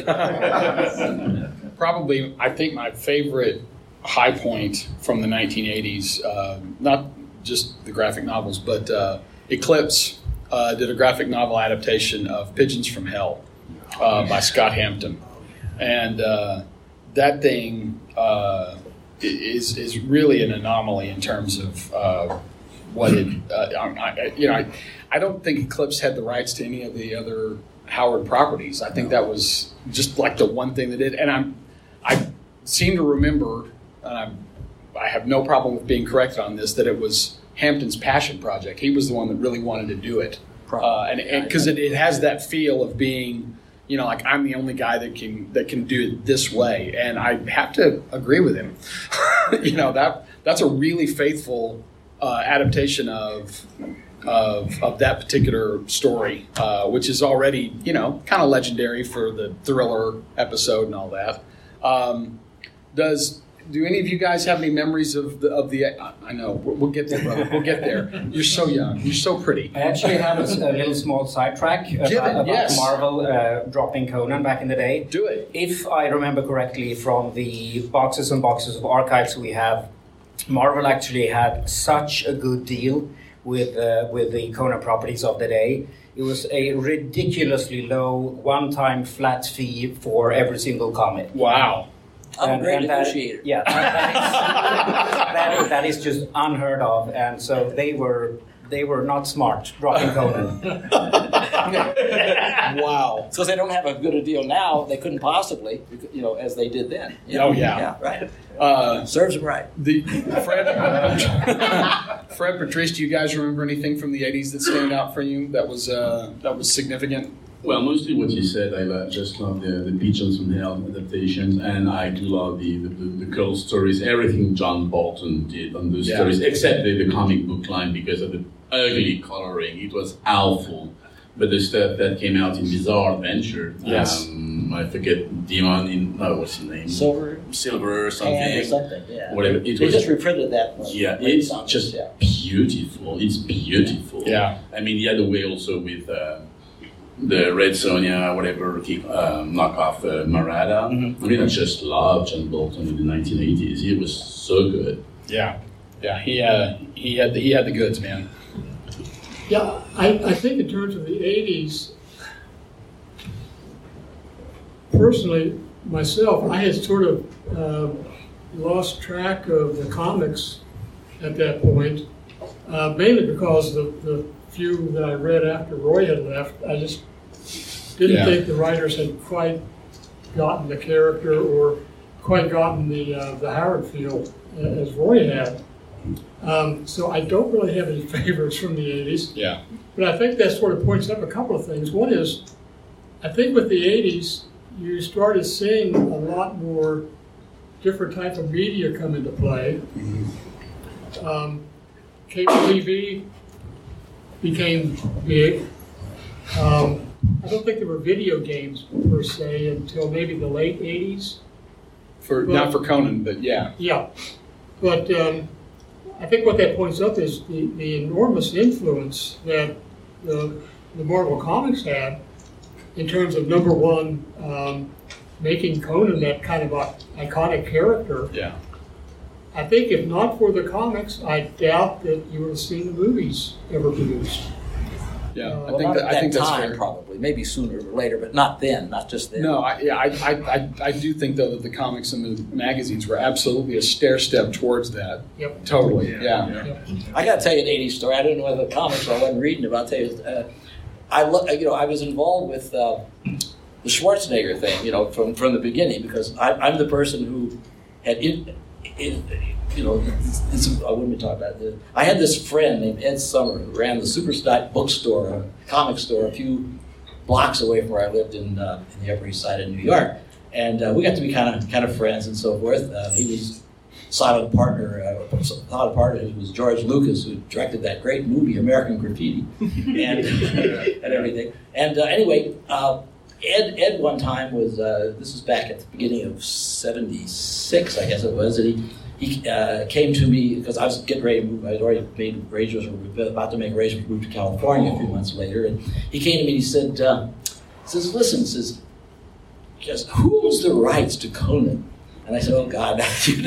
it. Probably, I think my favorite high point from the nineteen eighties, uh, not just the graphic novels, but uh, Eclipse uh, did a graphic novel adaptation of Pigeons from Hell uh, by Scott Hampton. And uh, that thing uh, is is really an anomaly in terms of uh, what it, uh, I, you know, I, I don't think Eclipse had the rights to any of the other Howard properties. I think that was just like the one thing that did. And I'm, I seem to remember, and I'm, I have no problem with being corrected on this, that it was Hampton's passion project. He was the one that really wanted to do it. Uh, and because it, it has that feel of being, you know, like I'm the only guy that can that can do it this way. And I have to agree with him. you know, that that's a really faithful uh, adaptation of Of, of that particular story, uh, which is already, you know, kind of legendary for the thriller episode and all that. Um, does do any of you guys have any memories of the of the? I know we'll, we'll get there, brother. We'll get there. You're so young. You're so pretty. I actually have a, a little small sidetrack about, about yes. Marvel uh, dropping Conan back in the day. Do it. If I remember correctly, from the boxes and boxes of archives we have, Marvel actually had such a good deal with uh, with the Conan properties of the day. It was a ridiculously low one-time flat fee for every single comic. Wow. I'm and, a great and that, negotiator. Yeah, that is, that, is, that is just unheard of, and so they were they were not smart dropping Conan. Wow. So they don't have a good a deal now. They couldn't possibly, you know, as they did then. You know? Oh yeah. Yeah, right. Uh, Serves them right. The Fred, Fred, Patrice, do you guys remember anything from the eighties that stand out for you that was uh, that was significant? Well, mostly what you said. I lo- just love the, the Pigeons from Hell adaptations, and I do love the the, the, the Curl stories, everything John Bolton did on those yeah. stories, except the, the comic book line because of the ugly coloring. It was awful. But the stuff that came out in Bizarre Adventure, yes. um, I forget, Demon in, no, what's his name? Silver. Silver or something. Or something, yeah. Whatever. It they was, just reprinted that one. Yeah, it's just yeah. beautiful. It's beautiful. Yeah. I mean, the other way also with uh, the Red Sonja, whatever, um, knockoff uh, Marada. Mm-hmm. I mean, I just love John Bolton in the nineteen eighties. He was so good. Yeah. Yeah, he, uh, he, had the, he had the goods, man. Yeah, I, I think in terms of the eighties, personally, myself, I had sort of uh, lost track of the comics at that point, uh, mainly because the, the few that I read after Roy had left, I just didn't yeah. think the writers had quite gotten the character or quite gotten the, uh, the Howard feel as Roy had. Um, so I don't really have any favorites from the eighties. Yeah. But I think that sort of points up a couple of things. One is, I think with the eighties, you started seeing a lot more different type of media come into play. Mm-hmm. Um, cable T V became big. Um, I don't think there were video games per se until maybe the late eighties. For but, not for Conan, but yeah. Yeah. But um, I think what that points up is the, the enormous influence that the, the Marvel Comics had in terms of, number one, um, making Conan that kind of a iconic character. Yeah. I think if not for the comics, I doubt that you would have seen the movies ever produced. Yeah, Uh, I Well, think not that, at I that think that's time, fair. probably. Maybe sooner or later, but not then, not just then. No, I, yeah, I, I, I, I do think though that the comics and the magazines were absolutely a stair step towards that. Yep. Totally. Yeah. Yeah. Yep. I got to tell you an eighties story. I don't know whether the comics I wasn't reading about. I'll tell you, uh, I lo- you know, I was involved with uh, the Schwarzenegger thing, you know, from, from the beginning, because I, I'm the person who had, in, in, you know, it's, it's, I wouldn't be talking about it. I had this friend named Ed Summer who ran the Superstock bookstore, a comic store, a few blocks away from where I lived in, uh, in the Upper East Side of New York. And uh, we got to be kind of kind of friends and so forth. Uh, he was silent partner, uh, silent partner who was George Lucas, who directed that great movie American Graffiti, and and everything. And uh, anyway, uh, Ed Ed one time was uh, this was back at the beginning of seventy-six, I guess it was, and he he uh, came to me because I was getting ready to move. I had already made arrangements, we were about to make arrangements to move to California a few months later, and he came to me and he said, uh, he says, listen, he says, just who owns the rights to Conan? And I said, oh God, you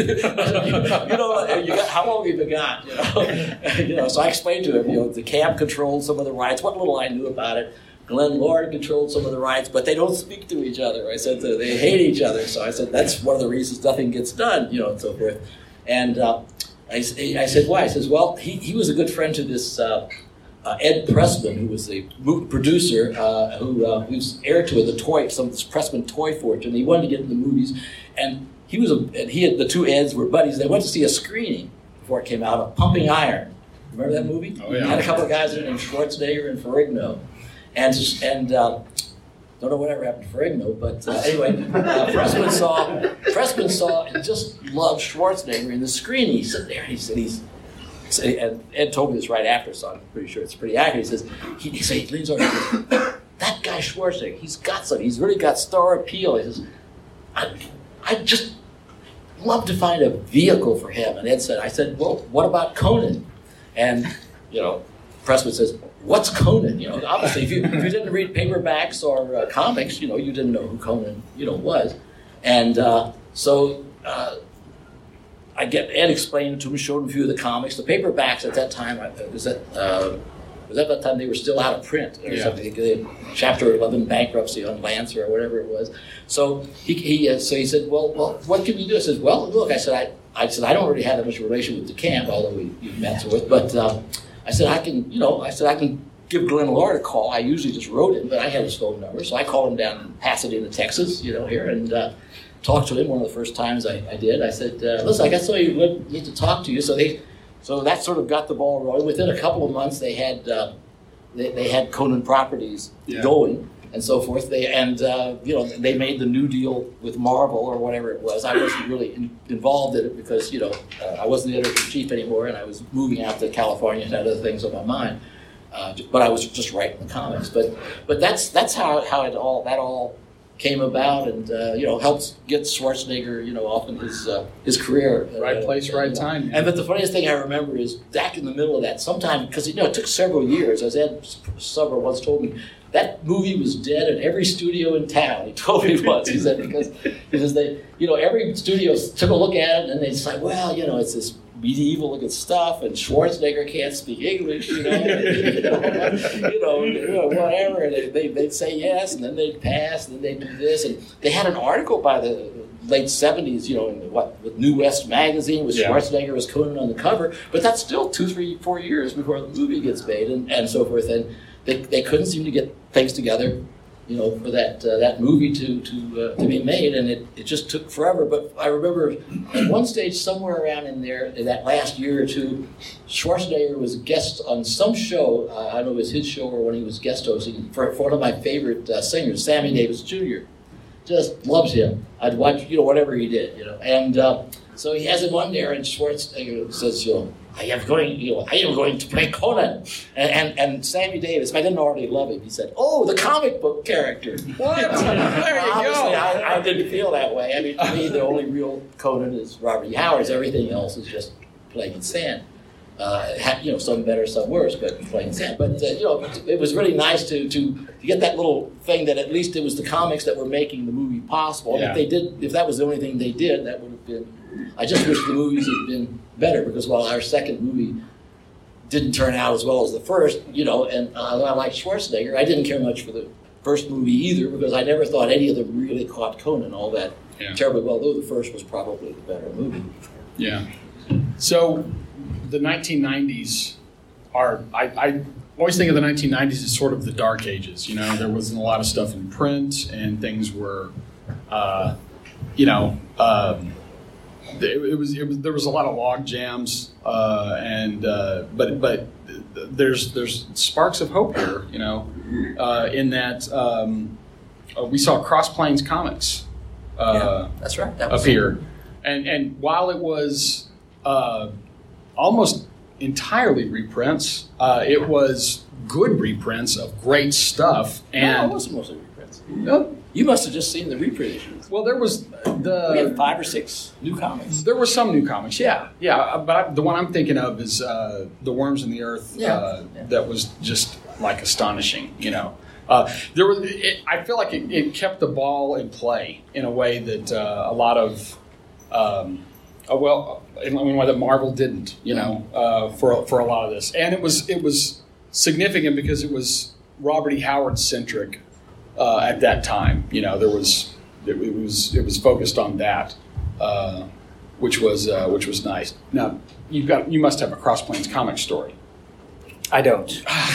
know, you got, how long have you got? You know? you know, so I explained to him, you know, the camp controlled some of the rights, what little I knew about it. Glenn Lord controlled some of the rights, but they don't speak to each other. I said, they hate each other. So I said, that's one of the reasons nothing gets done, you know, and so forth. And uh, I, I said, why? I says, well, he, he was a good friend to this uh, uh, Ed Pressman, who was the producer, uh, who, uh, who was heir to the toy, some of this Pressman toy fortune. He wanted to get into the movies, and he was a, and he had the two Eds were buddies. They went to see a screening before it came out of Pumping Iron. Remember that movie? Oh yeah. Had a couple of guys in it named Schwarzenegger and Ferrigno, and and uh, don't know whatever happened to Ferrigno, but uh, anyway, uh, Pressman saw Pressman saw and just loved Schwarzenegger in the screening. He sat there and he said he's. And Ed told me this right after, so I'm pretty sure it's pretty accurate. He says, he, he, said, he leans over and says, that guy Schwarzenegger, he's got something. He's really got star appeal. He says, I, I just love to find a vehicle for him. And Ed said, I said, well, what about Conan? And, you know, Pressman says, what's Conan? You know, obviously, if you, if you didn't read paperbacks or uh, comics, you know, you didn't know who Conan, you know, was. And uh, so... Uh, I get Ed explained to him, showed him a few of the comics. The paperbacks at that time was that uh, was that that time they were still out of print or yeah. something. They had Chapter eleven bankruptcy on Lancer or whatever it was. So he, he uh, so he said, well, well, what can we do? I said, well, look, I said, I, I said I don't really have that much relation with the camp, although we you've met so with, but uh, I said I can, you know, I said I can give Glenn Lord a call. I usually just wrote him, but I had his phone number, so I called him down in Pasadena, Texas, you know, here, and. Uh, talked to him one of the first times I, I did. I said, uh, listen, I got somebody who need to talk to you. So they, so that sort of got the ball rolling. Within a couple of months, they had uh, they, they had Conan Properties yeah. going and so forth. They and uh, you know they made the new deal with Marvel or whatever it was. I wasn't really in, involved in it because you know uh, I wasn't the editor-in-chief anymore, and I was moving out to California and had other things on my mind. Uh, but I was just writing the comics. But but that's that's how how it all that all. came about, and uh, you know helped get Schwarzenegger, you know, off in his uh, his career. Right uh, place, right time. And but the funniest thing I remember is back in the middle of that, sometime because you know it took several years. As Ed Summer once told me, that movie was dead at every studio in town. He told me once. He said because because they, you know, every studio took a look at it and they decide, well, you know, it's this medieval looking stuff, and Schwarzenegger can't speak English, you know, and, you, know you know, you know, whatever. And they, they, they'd say yes, and then they'd pass, and then they'd do this. And they had an article by the late seventies, you know, in what, with New West magazine, with yeah. Schwarzenegger as Conan on the cover. But that's still two, three, four years before the movie gets made, and, and so forth. And they, they couldn't seem to get things together, you know, for that uh, that movie to to uh, to be made, and it, it just took forever. But I remember at one stage, somewhere around in there, in that last year or two, Schwarzenegger was a guest on some show. Uh, I don't know if it was his show or when he was guest hosting for, for one of my favorite uh, singers, Sammy Davis Junior Just loves him. I'd watch, you know, whatever he did, you know. And uh, so he has him on there, and Schwarzenegger says, you know, I am going, you know, I am going to play Conan. And, and and Sammy Davis, if I didn't already love him, he said, oh, the comic book character. What? There you Obviously, go. I, I didn't feel that way. I mean, to me, the only real Conan is Robert E. Howard's. Everything else is just playing in sand. Uh, you know, some better, some worse, but playing sand. But, uh, you know, it was really nice to, to to get that little thing that at least it was the comics that were making the movie possible. Yeah. If they did, if that was the only thing they did, that would have been, I just wish the movies had been better, because while our second movie didn't turn out as well as the first, you know, and although I liked Schwarzenegger, I didn't care much for the first movie either, because I never thought any of them really caught Conan all that yeah. terribly well, though the first was probably the better movie. Yeah. So the nineteen nineties are, I, I always think of the nineteen nineties as sort of the dark ages. You know, there wasn't a lot of stuff in print, and things were, uh, you know, um, it, it was it was there was a lot of log jams, uh, and uh, but but there's there's sparks of hope here. You know, uh, in that um, uh, we saw Cross Plains Comics uh, Yeah, that's right. That was appear, and and while it was uh, almost entirely reprints, uh, it was good reprints of great stuff. No, And it wasn't mostly reprints. No, You must have just seen the reprint issues. well, there was the We had five or six new comics. There were some new comics, yeah, yeah. uh, But I, the one I'm thinking of is uh, the Worms in the Earth. Yeah, Uh, yeah. That was just like astonishing, you know. Uh, there was. It, I feel like it, it kept the ball in play in a way that uh, a lot of, um, uh, well, in a way that Marvel didn't, you know, uh, for for a lot of this. And it was it was significant because it was Robert E. Howard centric uh, at that time. You know, there was it, it was it was focused on that. Uh, which was uh, which was nice. Now you've got you must have a Cross Plains comic story. I don't.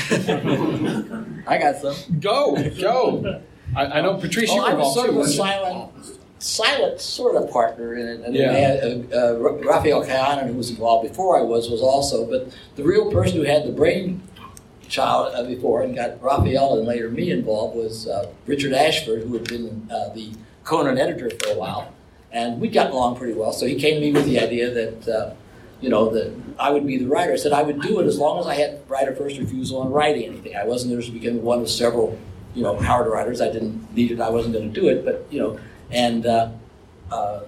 I got some. Go go. I, I know Patricia. Oh, I was involved sort too, of a weren't you? silent, silent sort of partner in it. And Yeah. they had, uh, uh, Raphael Kayanan, who was involved before I was, was also. But the real person who had the brain child uh, before and got Raphael and later me involved was uh, Richard Ashford, who had been uh, the Conan editor for a while. And we'd gotten along pretty well. So he came to me with the idea that, uh, you know, that I would be the writer. I said I would do it as long as I had writer first refusal on writing anything. I wasn't there to become one of several, you know, Howard writers. I didn't need it. I wasn't going to do it. But, you know, and uh, uh,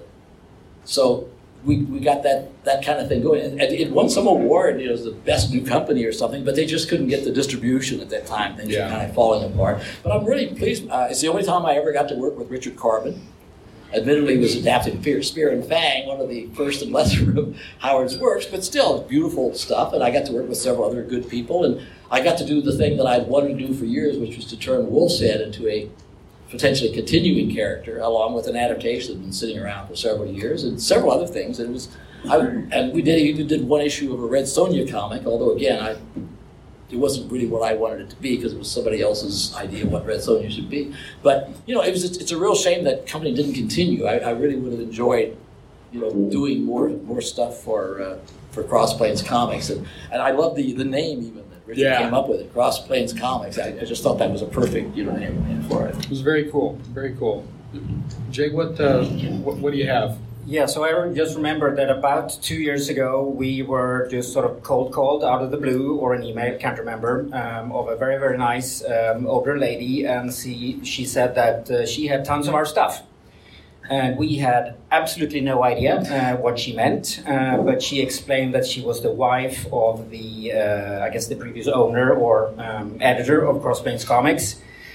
so we we got that, that kind of thing going. And it won some award, you know, as the best new company or something, but they just couldn't get the distribution at that time. Things Yeah. were kind of falling apart. But I'm really pleased. Uh, it's the only time I ever got to work with Richard Carbon. Admittedly, he was adapting Fear, Spear, and Fang, one of the first and lesser of Howard's works, but still beautiful stuff. And I got to work with several other good people, and I got to do the thing that I'd wanted to do for years, which was to turn Wolf's Head into a potentially continuing character, along with an adaptation that had been sitting around for several years, and several other things. And it was, I, and we did even did one issue of a Red Sonja comic, although again, I. It wasn't really what I wanted it to be because it was somebody else's idea of what Red Sonja should be. But, you know, it was, it's a real shame that company didn't continue. I, I really would have enjoyed, you know, doing more more stuff for uh, for Cross Plains Comics. And, and I love the, the name even that Richard Yeah. came up with it, Cross Plains Comics. I, I just thought that was a perfect, you know, name, name for it. It was very cool. Very cool. Jay, what uh, what, what do you have? Yeah, so I just remember that about two years ago, we were just sort of cold called out of the blue, or an email, can't remember, um, of a very, very nice um, older lady, and she, she said that uh, she had tons of our stuff. And we had absolutely no idea uh, what she meant, uh, but she explained that she was the wife of the, uh, I guess, the previous owner or um, editor of Cross Plains Comics.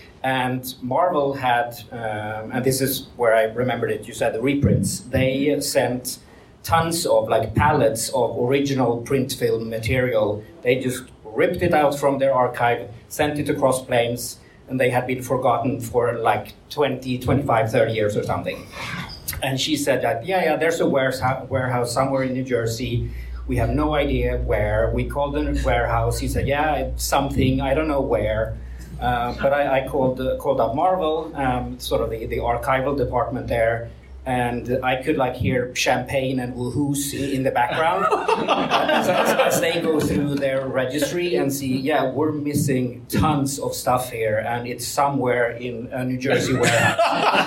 And Marvel had, um, and this is where I remembered it, you said the reprints, they sent tons of like pallets of original print film material. They just ripped it out from their archive, sent it to Cross Plains, and they had been forgotten for like twenty, twenty-five, thirty years or something. And she said that, yeah, yeah, there's a warehouse, warehouse somewhere in New Jersey. We have no idea where. We called the warehouse. He said, yeah, it's something, I don't know where. Uh, but I, I called uh, called up Marvel, um, sort of the, the archival department there, and I could like hear champagne and woohoos in, in the background as, as they go through their registry and see, yeah, we're missing tons of stuff here, and it's somewhere in a New Jersey warehouse.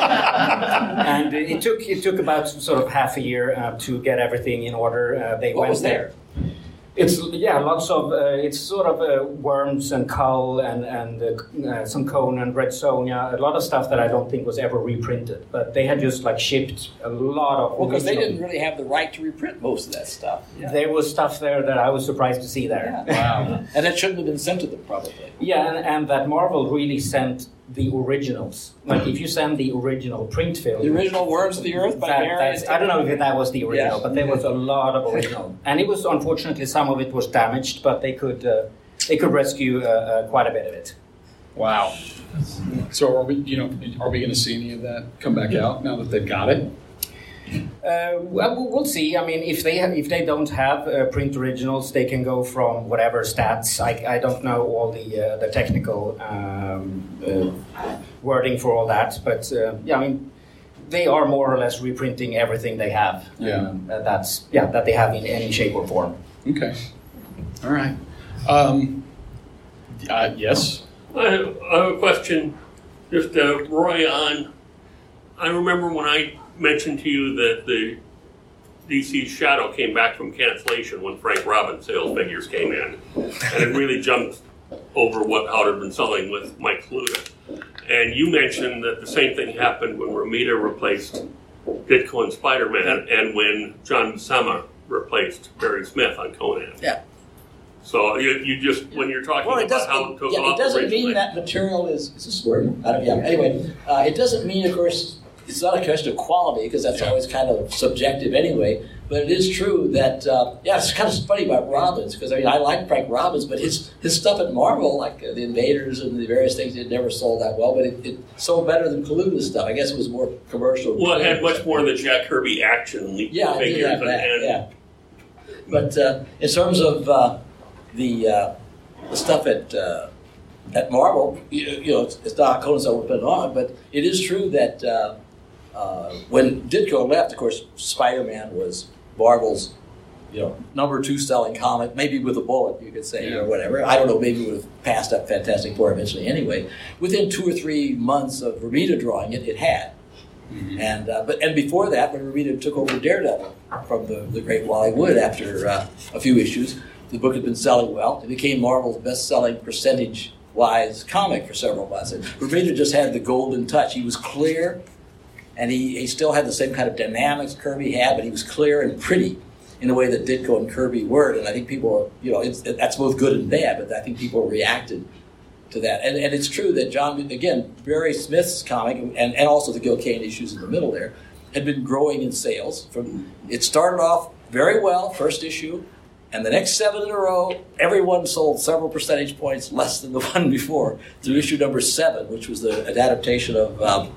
And it took it took about sort of half a year uh, to get everything in order. Uh, they What went was there? It's yeah, lots of uh, it's sort of uh, Worms and Cull and and uh, uh, some Conan, Red Sonja, a lot of stuff that I don't think was ever reprinted. But they had just like shipped a lot of. Well, because they original- didn't really have the right to reprint most of that stuff. Yeah. There was stuff there that I was surprised to see there. Wow. And it shouldn't have been sent to them, probably. Yeah, and, and that Marvel really sent the originals. Like if you send the original print film, The original Worms of the Earth by That- Mary. that's- I don't know if that was the original, Yeah. but there was a lot of original, and it was unfortunately some of it was damaged, but they could uh, they could rescue uh, uh, quite a bit of it. Wow. So are we? You know, are we going to see any of that come back out now that they've got it? Uh, well, we'll we'll see. I mean, if they have, if they don't have uh, print originals, they can go from whatever stats. I, I don't know all the uh, the technical um, uh, wording for all that, but uh, yeah, I mean, they are more or less reprinting everything they have. Yeah, um, that's yeah that they have in any shape or form. Okay, all right. Um, uh, yes. I have, I have a question. Just uh, Roy on. I remember when I mentioned to you that the D C Shadow came back from cancellation when Frank Robbins sales figures came in, and it really jumped over what how it had been selling with Mike Kaluta. And you mentioned that the same thing happened when Romita replaced Ditko and Spider-Man, and when John Buscema replaced Barry Smith on Conan. Yeah. So you, you just when you're talking Well, it about doesn't, how it took yeah, off it doesn't originally. mean that material is, is a squirt. I don't, yeah, anyway, uh, it doesn't mean, of course, it's not a question of quality, because that's always kind of subjective anyway, but it is true that, uh, yeah, it's kind of funny about Robbins, because I mean, I like Frank Robbins, but his his stuff at Marvel, like uh, the Invaders and the various things, it never sold that well, but it, it sold better than Kaluta's stuff. I guess it was more commercial. Well, it had much more of the Jack Kirby action leap Yeah, it did figures. have that, and, yeah. But uh, in terms of uh, the, uh, the stuff at uh, at Marvel, you, you know, it's, it's not Conan so been on, but it is true that uh, uh, when Ditko left, of course, Spider-Man was Marvel's, you know, number two selling comic, maybe with a bullet, you could say, Yeah. or whatever. I don't know, maybe it would have passed up Fantastic Four eventually anyway. Within two or three months of Romita drawing it, it had. Mm-hmm. And uh, but and before that, when Romita took over Daredevil from the, the great Wally Wood after uh, a few issues, the book had been selling well. It became Marvel's best-selling percentage-wise comic for several months. And Romita just had the golden touch. He was clear, and he, he still had the same kind of dynamics Kirby had, but he was clear and pretty in the way that Ditko and Kirby were. And I think people, you know, it's, that's both good and bad, but I think people reacted to that. And, and it's true that John, again, Barry Smith's comic, and, and also the Gil Kane issues in the middle there, had been growing in sales. From It started off very well, first issue, and the next seven in a row, everyone sold several percentage points less than the one before, through issue number seven, which was the, an adaptation of... Um,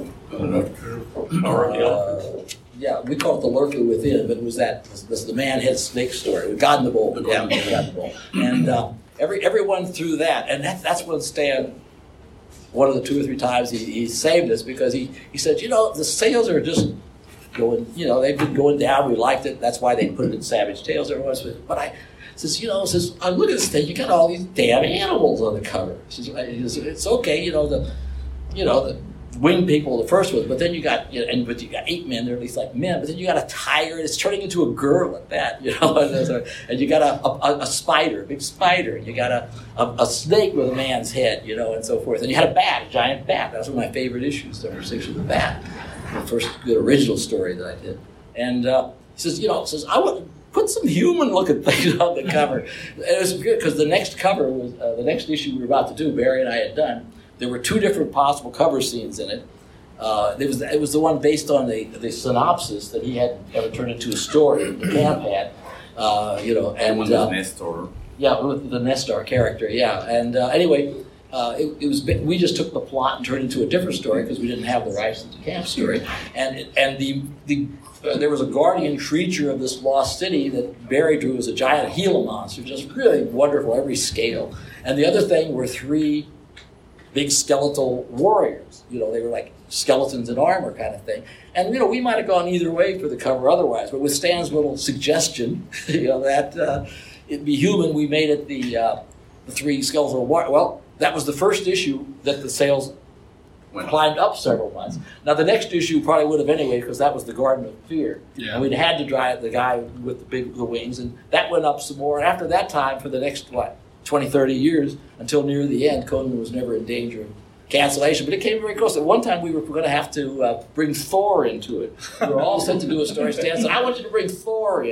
uh, yeah, we call it The Lurker Within, but it was that, this, the man-head snake story, God in the Bowl. Yeah, God in the Bowl. And uh, every, everyone through that, and that, that's when Stan, one of the two or three times he, he saved us, because he, he said, you know, the sales are just going, you know, they've been going down, we liked it, that's why they put it in Savage Tales every once in a while. But I, says, you know, says, I look at this thing, you got all these damn animals on the cover. Says, it's okay, you know, the, you know, the winged people, the first one, but then you got, you know, and but you got eight men, they're at least like men, but then you got a tiger, it's turning into a girl at that, you know, and, and you got a, a, a spider, a big spider, and you got a, a, a snake with a man's head, you know, and so forth, and you had a bat, a giant bat. That was one of my favorite issues, number six with the bat, the first good original story that I did. And uh, he says, you know, says, I want to put some human-looking things on the cover. And it was good, because the next cover was, uh, the next issue we were about to do, Barry and I had done, there were two different possible cover scenes in it. Uh, it was it was the one based on the, the synopsis that he hadn't ever turned into a story. The camp had, uh, you know, and one uh, with Nestor. yeah, with the Nestor character, yeah. And uh, anyway, uh, it, it was we just took the plot and turned it into a different story because we didn't have the rights to the camp story. And and the the uh, there was a guardian creature of this lost city that Barry drew as a giant Gila monster, just really wonderful every scale. And the other thing were three big skeletal warriors. You know, they were like skeletons in armor kind of thing. And, you know, we might have gone either way for the cover otherwise, but with Stan's little suggestion, you know, that uh, it'd be human, we made it the, uh, the three skeletal warriors. Well, that was the first issue that the sales Well, climbed up several months. Now, the next issue probably would have anyway, because that was the Garden of Fear. Yeah. And we'd had to drive the guy with the big the wings, and that went up some more. And after that time, for the next, what, twenty, thirty years, until near the end, Conan was never in danger of cancellation. But it came very close. At one time, we were going to have to uh, bring Thor into it. We were all set to do a story. Stan said, I want you to bring Thor in.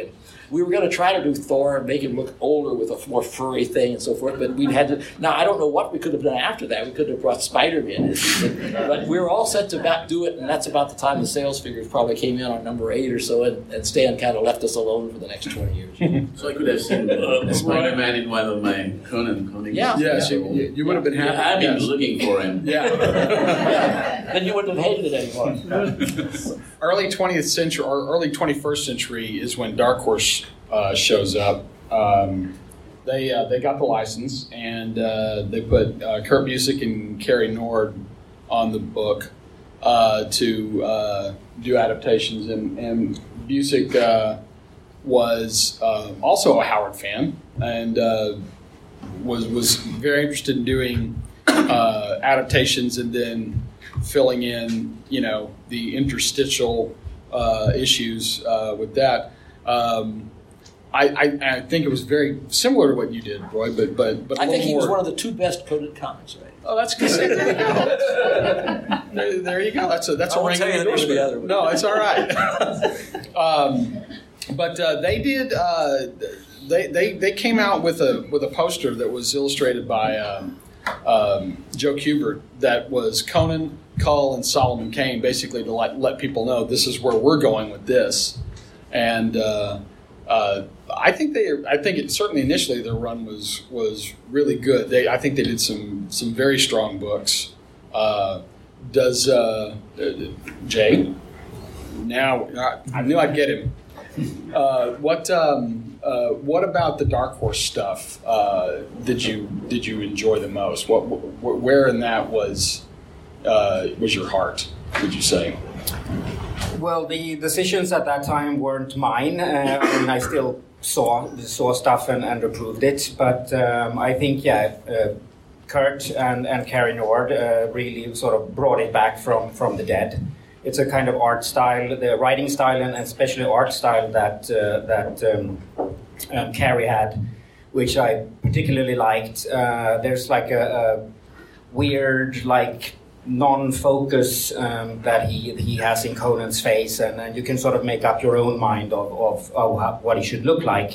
we were going to try to do Thor and make him look older with a more furry thing and so forth, but we had to. Now I don't know what we could have done after that. We could have brought Spider-Man, but we were all set to about do it, and that's about the time the sales figures probably came in on number eight or so, and, and Stan kind of left us alone for the next twenty years. So I could have seen uh, Spider-Man in one of my Conan comics. Yeah. Yes, you, you, you would have been happy. Yeah, I've been yes. looking for him. Yeah. Yeah. Then you wouldn't have hated it anymore. Early twentieth century or early twenty-first century is when Dark Horse uh, shows up. Um, they uh, they got the license, and uh, they put uh, Kurt Busiek and Cary Nord on the book uh, to uh, do adaptations, and, and Busiek uh, was uh, also a Howard fan, and uh, was was very interested in doing uh, adaptations, and then filling in, you know, the interstitial uh, issues uh, with that. Um, I, I, I think it was very similar to what you did, Roy, but but but a I think little he was more- one of the two best coded comics, right? Oh, that's good. There you go. There, there you go. That's a that's I a won't ring tell you the name of the other one. No, it's all right. um, but uh, they did. Uh, they, they they came out with a with a poster that was illustrated by um, um, Joe Kubert that was Conan, Kull, and Solomon Kane, basically to let let people know this is where we're going with this, and. Uh, uh, I think they. I think it, certainly initially their run was was really good. They. I think they did some some very strong books. Uh, does uh, Jay? Now I knew I'd get him. Uh, what um, uh, What about the Dark Horse stuff? Uh, did you Did you enjoy the most? What wh- Where in that was uh, was your heart? Would you say? Well, the decisions at that time weren't mine. Uh, I mean, I still saw saw stuff and, and approved it, but um, I think yeah, uh, Kurt and and Cary Nord uh, really sort of brought it back from from the dead. It's a kind of art style, the writing style, and especially art style that uh, that um, um, Cary had, which I particularly liked. Uh, there's like a, a weird like. non-focus um, that he he has in Conan's face, and, and you can sort of make up your own mind of, of, of how, what he should look like.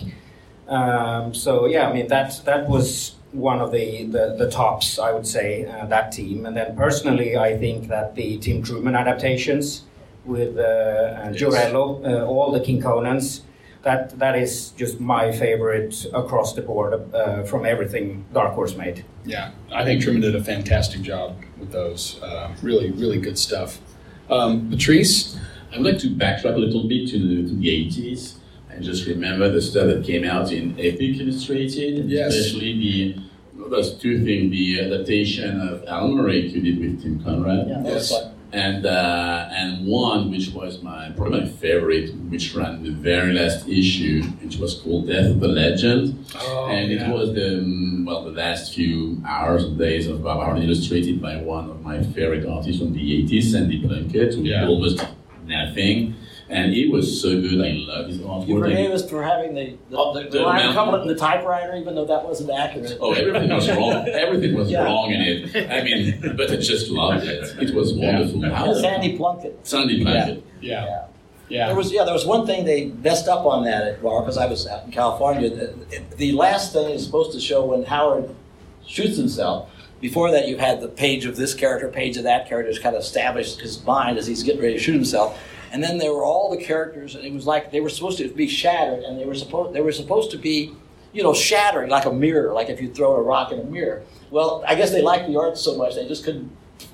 Um, so yeah, I mean that that was one of the, the, the tops, I would say, uh, that team. And then personally, I think that the Tim Truman adaptations with uh, uh, Giorello, uh, all the King Conans, that that is just my favorite across the board uh, from everything Dark Horse made. Yeah, I think Truman did a fantastic job with those. Uh, really, really good stuff. Um, Patrice? I would like to backtrack a little bit to the, to the eighties and just remember the stuff that came out in Epic Illustrated, and yes. especially the, well, there's two things, the adaptation of Alan Moore you did with Tim Conrad. Yeah, that Yes. was fun. And uh, and one which was my probably my favorite, which ran the very last issue, which was called Death of the Legend, Oh, and yeah. it was the um, well the last few hours and days of Bob Hardy, illustrated by one of my favorite artists from the eighties, Sandy Plunkett, who Yeah. did almost nothing, and it was so good. I love his You artwork. forgave us for having the, the, Oh, the, the the line amount- couplet in the typewriter, even though that wasn't accurate. Oh, everything was wrong. Everything was Yeah. wrong in it. I mean, but I just loved it. It was wonderful. And Sandy Plunkett. Sandy Plunkett. Yeah. Yeah. Yeah. There was yeah, there was one thing they messed up on that at Bar because I was out in California. The, the last thing is supposed to show when Howard shoots himself. Before that, you had the page of this character, page of that character, to kind of establish his mind as he's getting ready to shoot himself. And then there were all the characters, and it was like they were supposed to be shattered, and they were supposed they were supposed to be, you know, shattering like a mirror, like if you throw a rock in a mirror. Well, I guess they liked the art so much they just couldn't.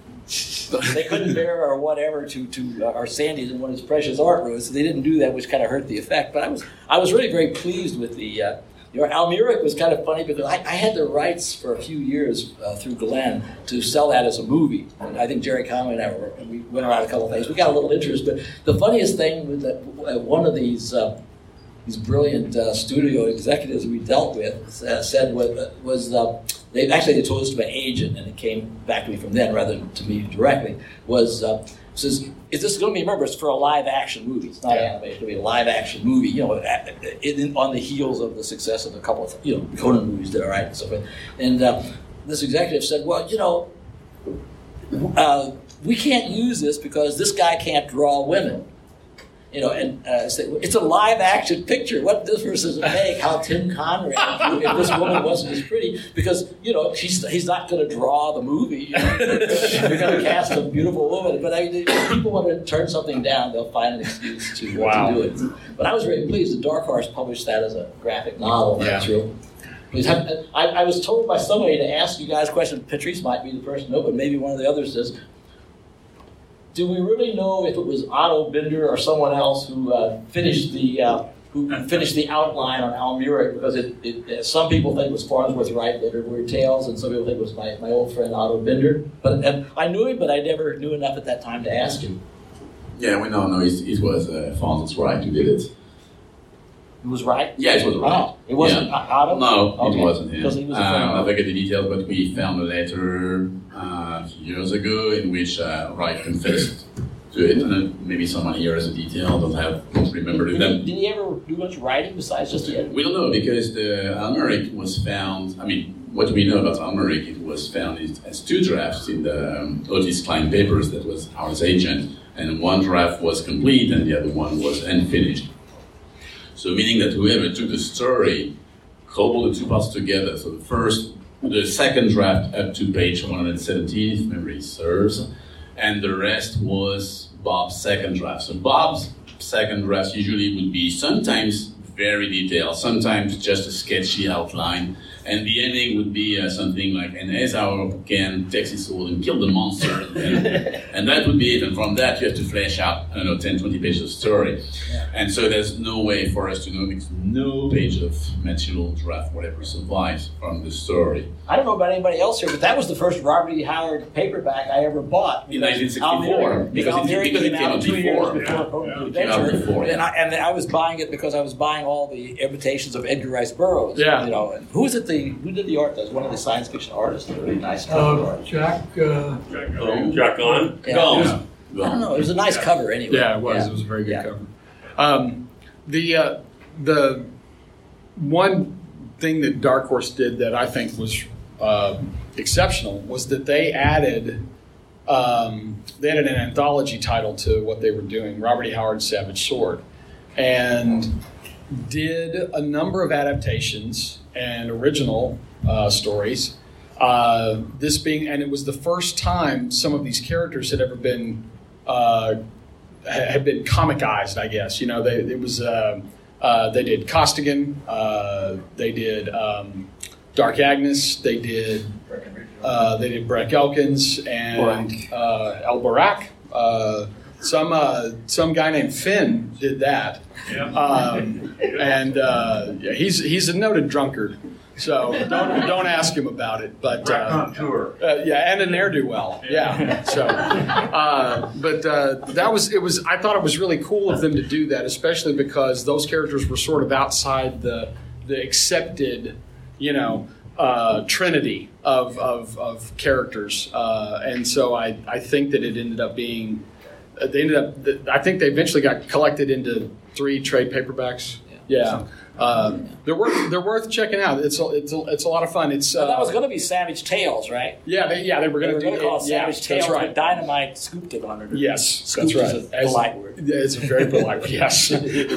They couldn't bear or whatever to to uh, our Sandy's and what his precious art was. So they didn't do that, which kind of hurt the effect. But I was I was really very pleased with the. Uh, the art. Almeric was kind of funny because I, I had the rights for a few years uh, through Glenn to sell that as a movie. And I think Jerry Conway and I were, and we went around a couple of things. We got a little interest, but the funniest thing was that uh, one of these uh, these brilliant uh, studio executives we dealt with uh, said was, was uh, they actually they told us to my agent, and it came back to me from then rather than to me directly. Was uh, says, is this going to be? Remember, it's for a live action movie. It's not Yeah. animated. It's going to be a live action movie. You know, in, on the heels of the success of a couple of you know Conan movies that are right and so forth. And uh, this executive said, well, you know, uh, we can't use this because this guy can't draw women. You know, and uh, say, it's a live action picture. What difference does it make how Tim Conrad, if this woman wasn't as pretty? Because, you know, she's, he's not going to draw the movie. You know? You're going to cast a beautiful woman. But I, if people want to turn something down, they'll find an excuse to, wow. to do it. But I was very pleased that Dark Horse published that as a graphic novel. Yeah. That's real. I, I was told by somebody to ask you guys a question. Patrice might be the person to know, but maybe one of the others does. Do we really know if it was Otto Binder or someone else who uh, finished the uh, who finished the outline on Almuric? Because it, it, some people think it was Farnsworth Wright that did Weird Tales, and some people think it was my, my old friend Otto Binder. But and I knew him, but I never knew enough at that time to ask him. Yeah, we now know it, it was uh, Farnsworth Wright who did it. It was Wright? Yeah, it was Wright. Oh, it wasn't yeah. Otto? No, okay. it wasn't him. Because he was a friend. Um, I forget the details, but we found a letter uh, years ago in which uh, Wright confessed to it, and then maybe someone here has a detail. Don't have, don't remember Did, them. he, did he ever do much writing besides just the editing? We don't know because the Almeric was found. I mean, what we know about Almeric, it was found as two drafts in the um, Otis Klein papers. That was Howard's agent, and one draft was complete, and the other one was unfinished. So meaning that whoever took the story, cobbled the two parts together. So the first, the second draft up to page one hundred seventeen, if memory serves, and the rest was Bob's second draft. So Bob's second draft usually would be sometimes very detailed, sometimes just a sketchy outline, and the ending would be uh, something like, and Ezra can take his sword and kill the monster, and, and that would be it. And from that, you have to flesh out, I don't know, ten, twenty pages of story. Yeah. And so there's no way for us to know, because no page of material draft, whatever, survives from the story. I don't know about anybody else here, but that was the first Robert E. Howard paperback I ever bought. In nineteen sixty-four. Because it came out two years before yeah. It came out before. And I, and I was buying it because I was buying all the imitations of Edgar Rice Burroughs. Yeah. You know, and who is it? The who did the art? That was one of the science fiction artists. Really nice cover Uh, art. Jack, uh, Jack, Jack on. Yeah. Gone. It was- I don't know. It was a nice cover anyway. Yeah, it was. Yeah. It was a very good Yeah. cover. Um, the uh, the one thing that Dark Horse did that I think was uh, exceptional was that they added um, they added an anthology title to what they were doing, Robert E. Howard's Savage Sword, and did a number of adaptations and original uh, stories. Uh, this being, and it was the first time some of these characters had ever been uh, had been comicized. I guess you know they it was uh, uh, they did Costigan, uh, they did um, Dark Agnes, they did uh, they did Breck Elkins and uh, El Barak. Uh, some uh, some guy named Finn did that, Yeah. um, and uh, yeah, he's he's a noted drunkard. So don't don't ask him about it. But uh, uh, yeah, and a ne'er do well. Yeah. So, uh, but uh, that was it was. I thought it was really cool of them to do that, especially because those characters were sort of outside the the accepted, you know, uh, trinity of of, of characters, uh, and so I I think that it ended up being. Uh, they ended up. I think they eventually got collected into three trade paperbacks. Yeah. yeah. Uh, they're worth they're worth checking out. It's a, it's a, it's a lot of fun. It's uh, well, that was going to be Savage Tales, right? Yeah, they, yeah, they were going to do call it yeah, Savage Tales, right. but Dynamite scooped it on it. Yes, scooped that's right. is a polite word. Yeah, it's a very polite word. Yes.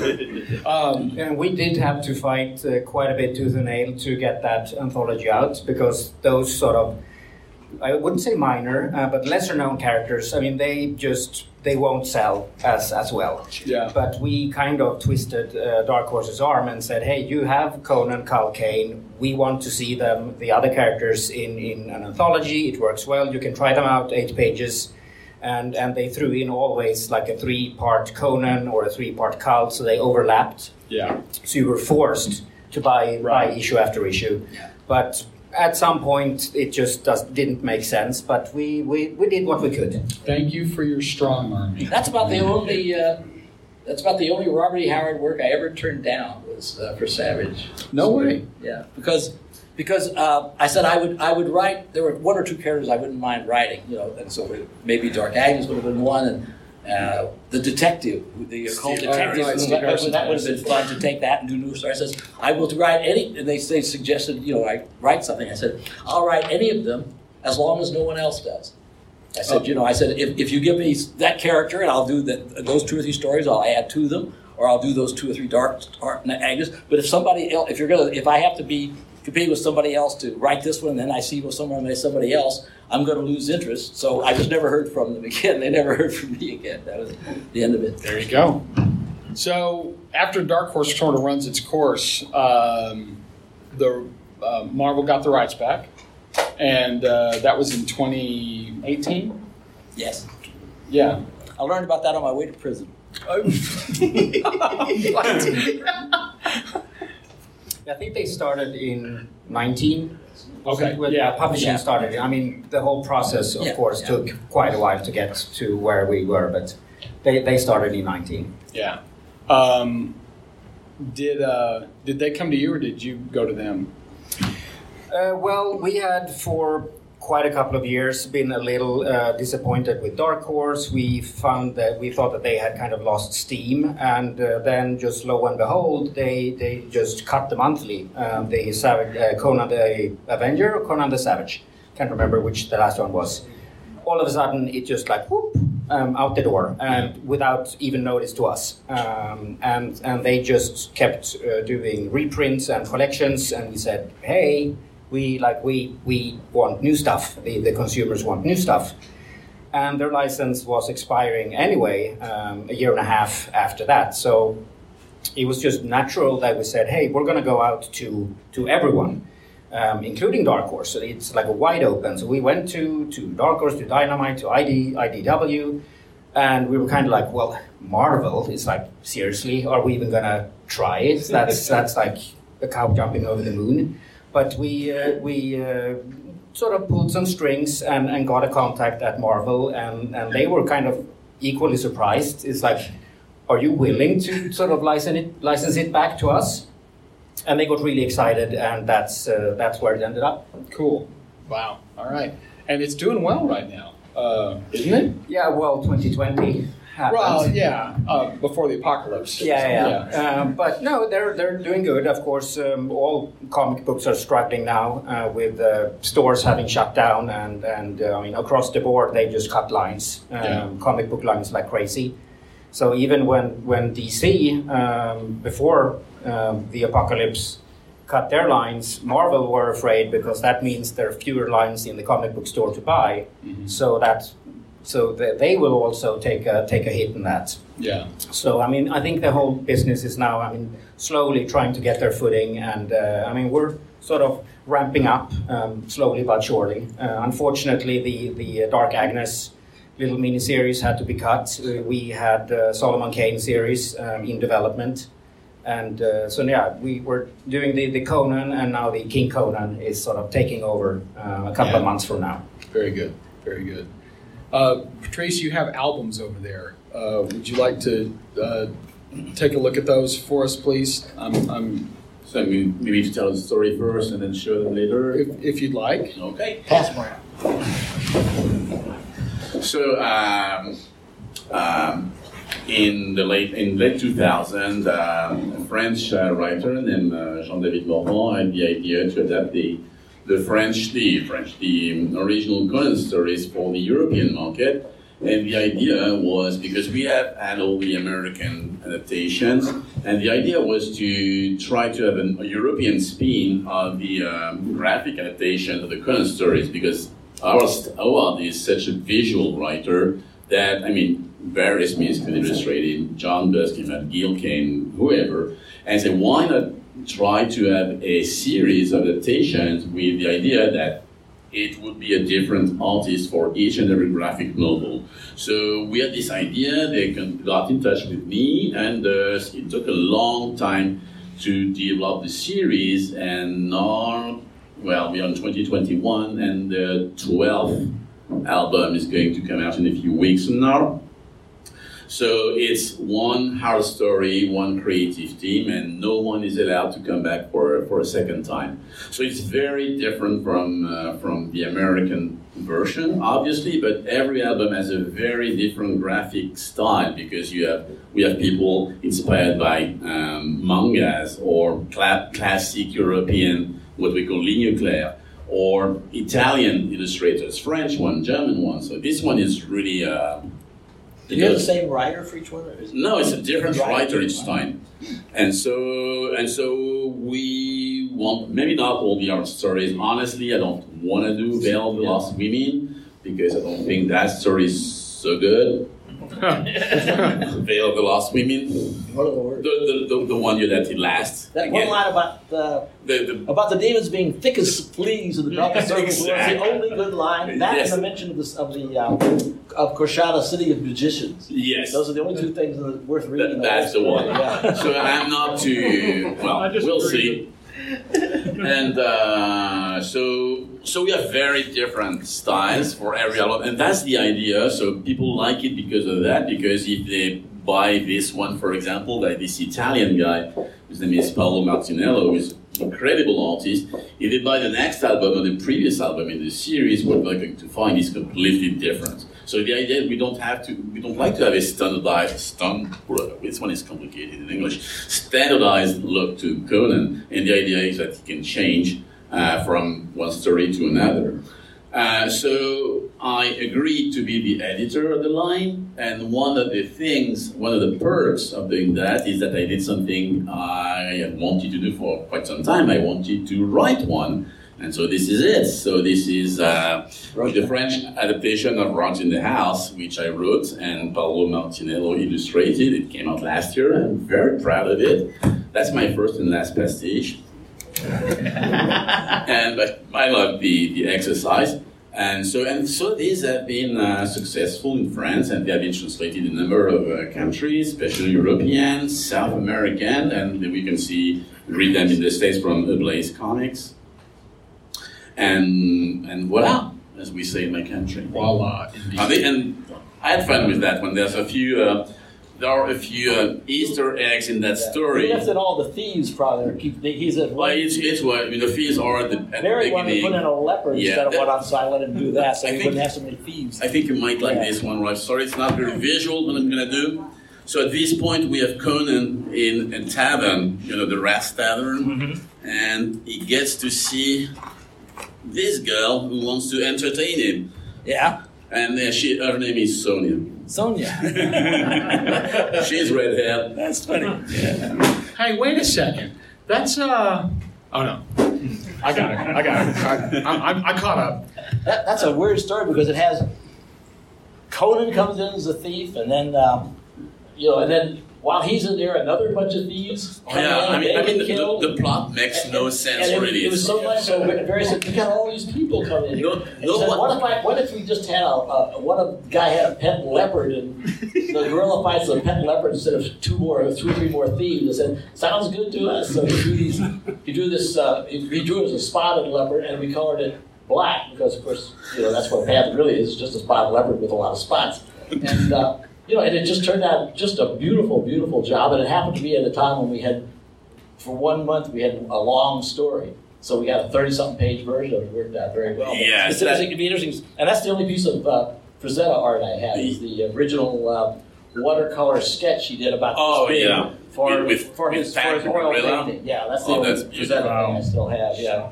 um, And we did have to fight uh, quite a bit tooth and nail to get that anthology out because those sort of, I wouldn't say minor, uh, but lesser known characters, I mean, they just, they won't sell as, as well. Yeah. But we kind of twisted uh, Dark Horse's arm and said, hey, you have Conan, Cal Kane, we want to see them, the other characters in, in an anthology, it works well, you can try them out, eight pages. And and they threw in always like a three-part Conan or a three-part Cal, so they overlapped. Yeah. So you were forced to buy, Right. buy issue after issue. Yeah. But at some point, it just does, didn't make sense. But we, we, we did what we could. Thank you for your strong arm. That's about the only. Uh, that's about the only Robert E. Howard work I ever turned down was uh, for Savage. No way. Yeah, because because uh, I said I would I would write. There were one or two characters I wouldn't mind writing, you know, and so maybe Dark Agnes would have been one, and uh, the detective, the occult Steve detective. Harrison. that, that, that would have been fun to take that and do new stories. I says I will write any, and they they suggested, you know, I write something. I said I'll write any of them as long as no one else does. I said, Oh. you know, I said, if, if you give me that character and I'll do the, those two or three stories, I'll add to them, or I'll do those two or three dark art Agnes. But if somebody else, if you're gonna, if I have to be compete with somebody else to write this one, and then I see with someone by somebody else, I'm going to lose interest. So I just never heard from them again. They never heard from me again. That was the end of it. There you go. So after Dark Horse sort of runs its course, um, the uh, Marvel got the rights back, and uh, that was in twenty eighteen. Yes. Yeah. I learned about that on my way to prison. I think they started in nineteen. Okay. When Yeah. publishing Yeah. started. I mean, the whole process, of Yeah, course, yeah. took quite a while to get to where we were, but they, they started in nineteen. Yeah. Um, did uh, did they come to you, or did you go to them? Uh, well, we had for quite a couple of years been a little uh, disappointed with Dark Horse. We found that we thought that they had kind of lost steam, and uh, then just lo and behold, they they just cut the monthly. Um, the Savage, uh, Conan the Avenger or Conan the Savage, can't remember which the last one was. All of a sudden, it just like whoop um, out the door, and without even notice to us. Um, and and they just kept uh, doing reprints and collections, and we said, hey. We like we we want new stuff. The, the consumers want new stuff, and their license was expiring anyway um, a year and a half after that. So it was just natural that we said, "Hey, we're going to go out to to everyone, um, including Dark Horse." So it's like a wide open. So we went to to Dark Horse, to Dynamite, to I D I D W, and we were kind of like, "Well, Marvel is like seriously, are we even going to try it? That's that's like a cow jumping over the moon." But we uh, we uh, sort of pulled some strings and, and got a contact at Marvel, and, and they were kind of equally surprised. It's like, are you willing to sort of license it license it back to us? And they got really excited, and that's uh, that's where it ended up. Cool. Wow. All right. And it's doing well right now, uh, isn't it? Yeah, well, twenty twenty happened. Well, yeah. Uh, before the apocalypse. Yeah, yeah. Um, but no, they're they're doing good. Of course, um, all comic books are struggling now uh, with uh, stores having shut down, and and uh, I mean across the board they just cut lines, um, Yeah. comic book lines like crazy. So even when when D C um, before um, the apocalypse cut their lines, Marvel were afraid because that means there are fewer lines in the comic book store to buy. Mm-hmm. So that so th- they will also take a take a hit in that. Yeah. So, I mean, I think the whole business is now, I mean, slowly trying to get their footing. And, uh, I mean, we're sort of ramping up um, slowly but surely. Uh, unfortunately, the, the Dark Agnes little mini-series had to be cut. Uh, we had uh, Solomon Kane series um, in development. And uh, so, yeah, we were doing the, the Conan, and now the King Conan is sort of taking over uh, a couple Yeah. of months from now. Very good. Very good. Uh, Patrice, you have albums over there. Uh, would you like to uh, take a look at those for us, please? I'm, I'm, So I mean, maybe to tell the story first and then show them later. if, if you'd like. Okay. Pass them around. So um, um, in the late in late two thousand, um, a French uh, writer named uh, Jean-David Morvan had the idea to adapt the the French the French the original Conan stories for the European market. And the idea was, because we have had all the American adaptations, and the idea was to try to have an, a European spin of the um, graphic adaptation of the Conan stories, because Howard, Howard is such a visual writer that, I mean, various means could illustrate it. John Buscema, Gil Kane, whoever, and say, why not try to have a series of adaptations with the idea that it would be a different artist for each and every graphic novel. So we had this idea, they got in touch with me, and uh, it took a long time to develop the series, and now, well, we're on twenty twenty-one, and the twelfth album is going to come out in a few weeks from now. So it's one hard story, one creative team, and no one is allowed to come back for for a second time. So it's very different from uh, from the American version, obviously, but every album has a very different graphic style, because you have we have people inspired by um, mangas or cla- classic European, what we call ligne claire, or Italian illustrators, French one, German one. So this one is really. Uh, Do you have the same writer for each one? Or is it no, it's a different Right. writer each time, and so and so we want maybe not all the art stories. Honestly, I don't want to do Veil of the Lost Women because I don't think that story is so good. Veil of the Lost Women, What are the words? the the, the, the one you let it last. That one line about the the, the, about the demons being thick as fleas in the darkest circles was Exactly. the only good line. That Yes. and the mention of, this, of the uh, of Koshana, City of Magicians. yes. Those are the only two things that are worth reading. That, that's the one. Yeah. So I'm not too well. I disagree. We'll see. And uh, so, so we have very different styles for every album, and that's the idea. So people like it because of that. Because if they buy this one, for example, by this Italian guy, his name is Paolo Martinello, who is an incredible artist. If they buy the next album or the previous album in the series, what they're going to find is completely different. So the idea we don't have to, we don't like to have a standardized, stand, this one is complicated in English, standardized look to Conan, and the idea is that it can change uh, from one story to another. Uh, so I agreed to be the editor of the line, and one of the things, one of the perks of doing that is that I did something I had wanted to do for quite some time. I wanted to write one. And so this is it. So this is uh, the French adaptation of Rats in the House, which I wrote, and Paolo Martinello illustrated. It came out last year. I'm very proud of it. That's my first and last pastiche. And I, I love the, the exercise. And so and so these have been uh, successful in France, and they have been translated in a number of uh, countries, especially European, South American, and we can see, read them in the States from Ablaze Comics. And and voila, as we say in my country. Voila, indeed. Uh, they, and I had fun with that one. There's a few, uh, there are a few uh, Easter eggs in that story. He left in all the thieves probably. Keep, he's at Well, it's, it's what, I mean, the fees are at the, at the Mary wanted to beginning. put in a leopard Yeah, instead of that- one on silent and do that, so I he think- wouldn't have so many thieves. I think you might like Yeah. this one, right? Sorry, it's not very visual, but I'm going to do. So at this point, we have Conan in a tavern, you know, the Rat Tavern, Mm-hmm. and he gets to see this girl who wants to entertain him. Yeah. And uh, she, her name is Sonia. Sonia. She's red hair. That's funny. Hey, wait a second. That's uh. Oh no. I got it. I got it. I, I, I caught up. That, that's a weird story because it has Conan comes in as a thief, and then um, you know, and then while he's in there, another bunch of thieves. come Yeah, in, I mean, they I mean, get the, killed. the plot makes no sense And it, really. it was so nice. So very said, you got all these people coming in here. No- And no he said, one- what if I, what if we just had a, a what if the guy had a pet leopard and the gorilla fights a pet leopard instead of two more, two or three more thieves? I said, sounds good to us. So he drew these, he drew this, uh, he, he drew it as a spotted leopard, and we colored it black because, of course, you know that's what Panther really is, just a spotted leopard with a lot of spots. And uh, you know, and it just turned out just a beautiful, beautiful job. And it happened to be at a time when we had, for one month, we had a long story. So we got a thirty-something page version of it. It worked out very well. But Yeah, it's that- interesting. It'd be interesting. And that's the only piece of uh, Frazetta art I have, is the original uh, watercolor sketch he did about Oh, this big yeah. for, With- with- for his, with for his Pat oil Gorilla? painting. Yeah, that's the Oh, only that's beautiful. Frazetta thing I still have, yeah.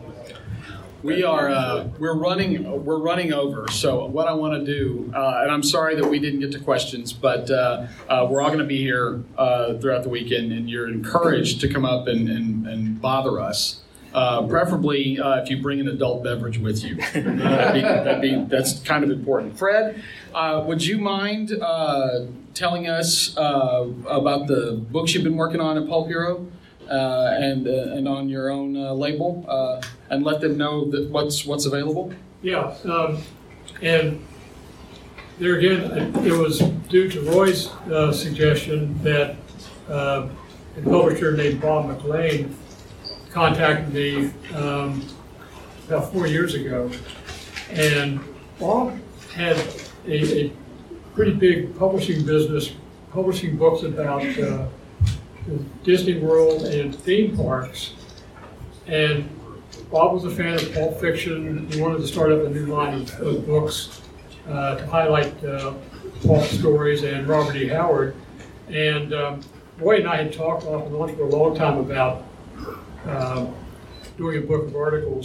We are uh, we're running we're running over. So what I want to do, uh, and I'm sorry that we didn't get to questions, but uh, uh, we're all going to be here uh, throughout the weekend, and you're encouraged to come up and, and, and bother us. Uh, preferably uh, if you bring an adult beverage with you. that'd be, that'd be, that's kind of important. Fred, uh, would you mind uh, telling us uh, about the books you've been working on at Pulp Hero? Uh, and uh, and on your own uh, label, uh, and let them know that what's what's available. Yeah, um, and there again, it was due to Roy's uh, suggestion that uh, a publisher named Bob McLean contacted me um, about four years ago, and Bob had a, a pretty big publishing business, publishing books about uh, Disney World and theme parks. And Bob was a fan of Pulp Fiction. He wanted to start up a new line of, of books uh, to highlight uh, Pulp stories and Robert E. Howard. And um, Roy and I had talked off and on for a long time about um, doing a book of articles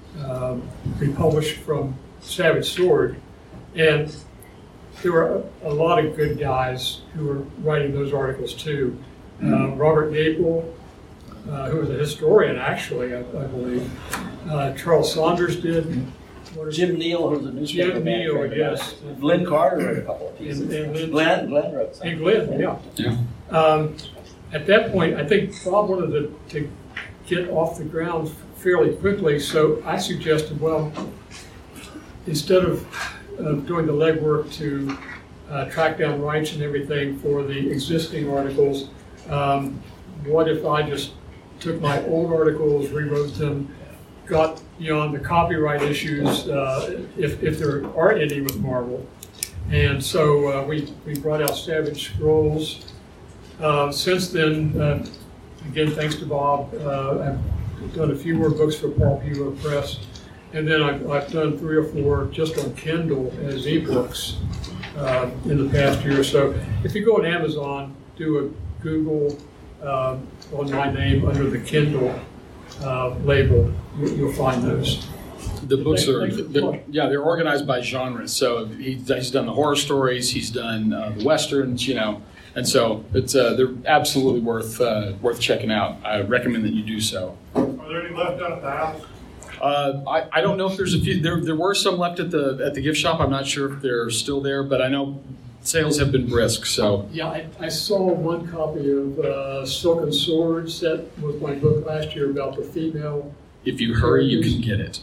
um, republished from Savage Sword, and there were a, a lot of good guys who were writing those articles too. Uh, Robert Gapel, uh, who was a historian actually, I, I believe. Uh, Charles Saunders did. What is Jim it? Neal, who's a newspaper Jim man. Neal, friend of yes. mine. Glenn Carter wrote a couple of pieces. And, and Lynn, Glenn, Glenn wrote some. and Glenn, yeah. Yeah. Um, at that point, I think Bob wanted to, to get off the ground fairly quickly, so I suggested, well, instead of uh, doing the legwork to uh, track down rights and everything for the existing articles, um, what if I just took my old articles, rewrote them, got beyond the copyright issues, uh, if, if there aren't any with Marvel. And so uh, we, we brought out Savage Scrolls. Uh, since then, uh, again, thanks to Bob, uh, I've done a few more books for Paul Hero Press. And then I've, I've done three or four just on Kindle as ebooks uh, in the past year or so. If you go on Amazon, do a Google uh, on my name under the Kindle uh, label, you, you'll find those. The books are, Thanks for the they're, point. yeah, they're organized by genres. So he, he's done the horror stories, he's done uh, the westerns, you know, and so it's uh, they're absolutely worth uh, worth checking out. I recommend that you do so. Are there any left out at the house? Uh, I, I don't know if there's a few. There there were some left at the at the gift shop. I'm not sure if they're still there, but I know sales have been brisk. So Yeah, I, I saw one copy of uh, Silken Swords. That was my book last year about the female. if you hurry, you can get it.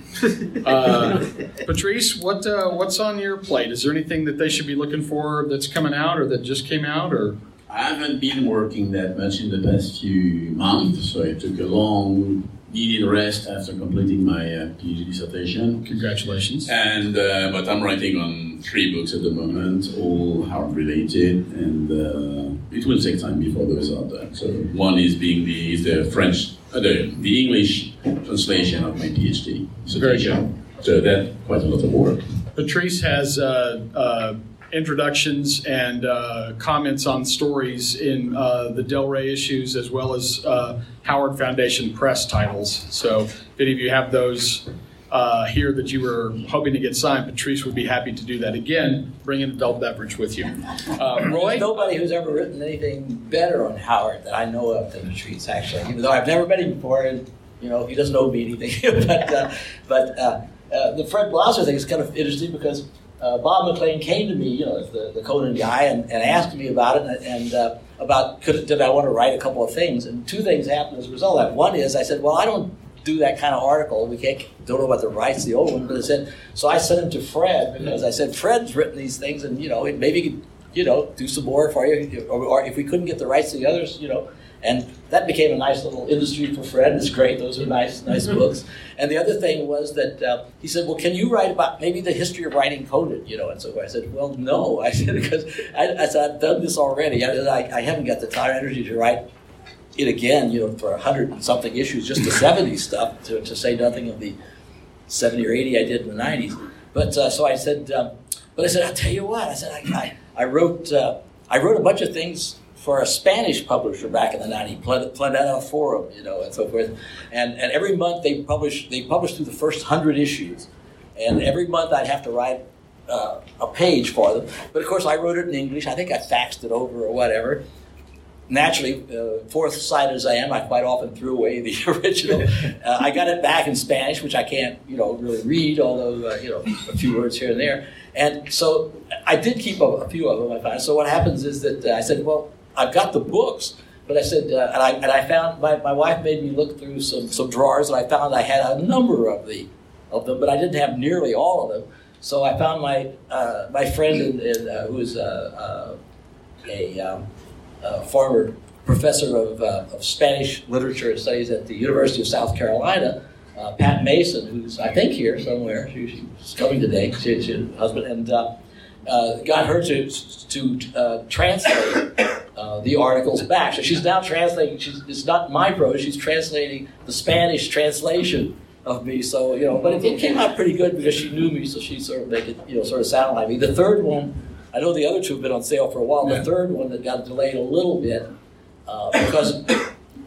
Uh, Patrice, what uh, what's on your plate? Is there anything that they should be looking for that's coming out or that just came out? Or I haven't been working that much in the past few months, so I took a long, needed rest after completing my uh, PhD dissertation. congratulations. And uh, but I'm writing on three books at the moment, all Howard related, and uh, it will take time before those are done. So one is being the is the French, uh, the the English translation of my PhD dissertation. So that's quite a lot of work. Patrice has uh, uh, introductions and uh, comments on stories in uh, the Del Rey issues as well as uh, Howard Foundation Press titles. So if any of you have those uh, here that you were hoping to get signed, Patrice would be happy to do that. Again, bring an adult beverage with you. Uh, Roy? There's nobody who's ever written anything better on Howard that I know of than Patrice, actually. Even though I've never met him before, and you know he doesn't owe me anything. but uh, but uh, uh, the Fred Blauser thing is kind of interesting because uh, Bob McLean came to me, you know, the, the Conan guy, and, and asked me about it and, and uh, about could, did I want to write a couple of things. And two things happened as a result of that. One is I said, well, I don't do that kind of article. We can't don't know about the rights, the old one. But I said, so I sent him to Fred because I said, Fred's written these things, and you know, maybe he could, you know, do some more for you, or, or if we couldn't get the rights to the others, you know. And that became a nice little industry for Fred. It's great. Those are nice, nice books. And the other thing was that uh, he said, well, can you write about maybe the history of writing Conan, you know? And so I said, well, no. I said, because I, I said, I've done this already. I, I, I haven't got the time and energy to write it again, you know, for a hundred and something issues, just the seventies stuff, to, to say nothing of the seventy or eighty I did in the nineties. But uh, so I said, um, but I said, I'll tell you what. I said, I, I, I wrote, uh, I wrote a bunch of things for a Spanish publisher back in the nineties, Planeta Forum, you know, and so forth. And and every month they publish they publish through the first hundred issues, and every month I'd have to write uh, a page for them. But of course I wrote it in English. I think I faxed it over or whatever. Naturally, uh, forth-sighted as I am, I quite often threw away the original. Uh, I got it back in Spanish, which I can't, you know, really read, although uh, you know, a few words here and there. And so I did keep a, a few of them. I found. So what happens is that uh, I said, well, I've got the books, but I said, uh, and I and I found my, my wife made me look through some, some drawers, and I found I had a number of the of them, but I didn't have nearly all of them. So I found my uh, my friend in, in, uh, who is uh, uh, a um, Uh, former professor of, uh, of Spanish literature and studies at the University of South Carolina, uh, Pat Mason, who's I think here somewhere. She, she's coming today. She, she her husband and uh, uh, got her to to uh, translate uh, the articles back. So she's now translating. She's it's not my prose. She's translating the Spanish translation of me. So you know, but it, it came out pretty good because she knew me, so she sort of make it you know sort of sound like me. The third one. I know the other two have been on sale for a while. The Yeah. third one that got delayed a little bit uh, because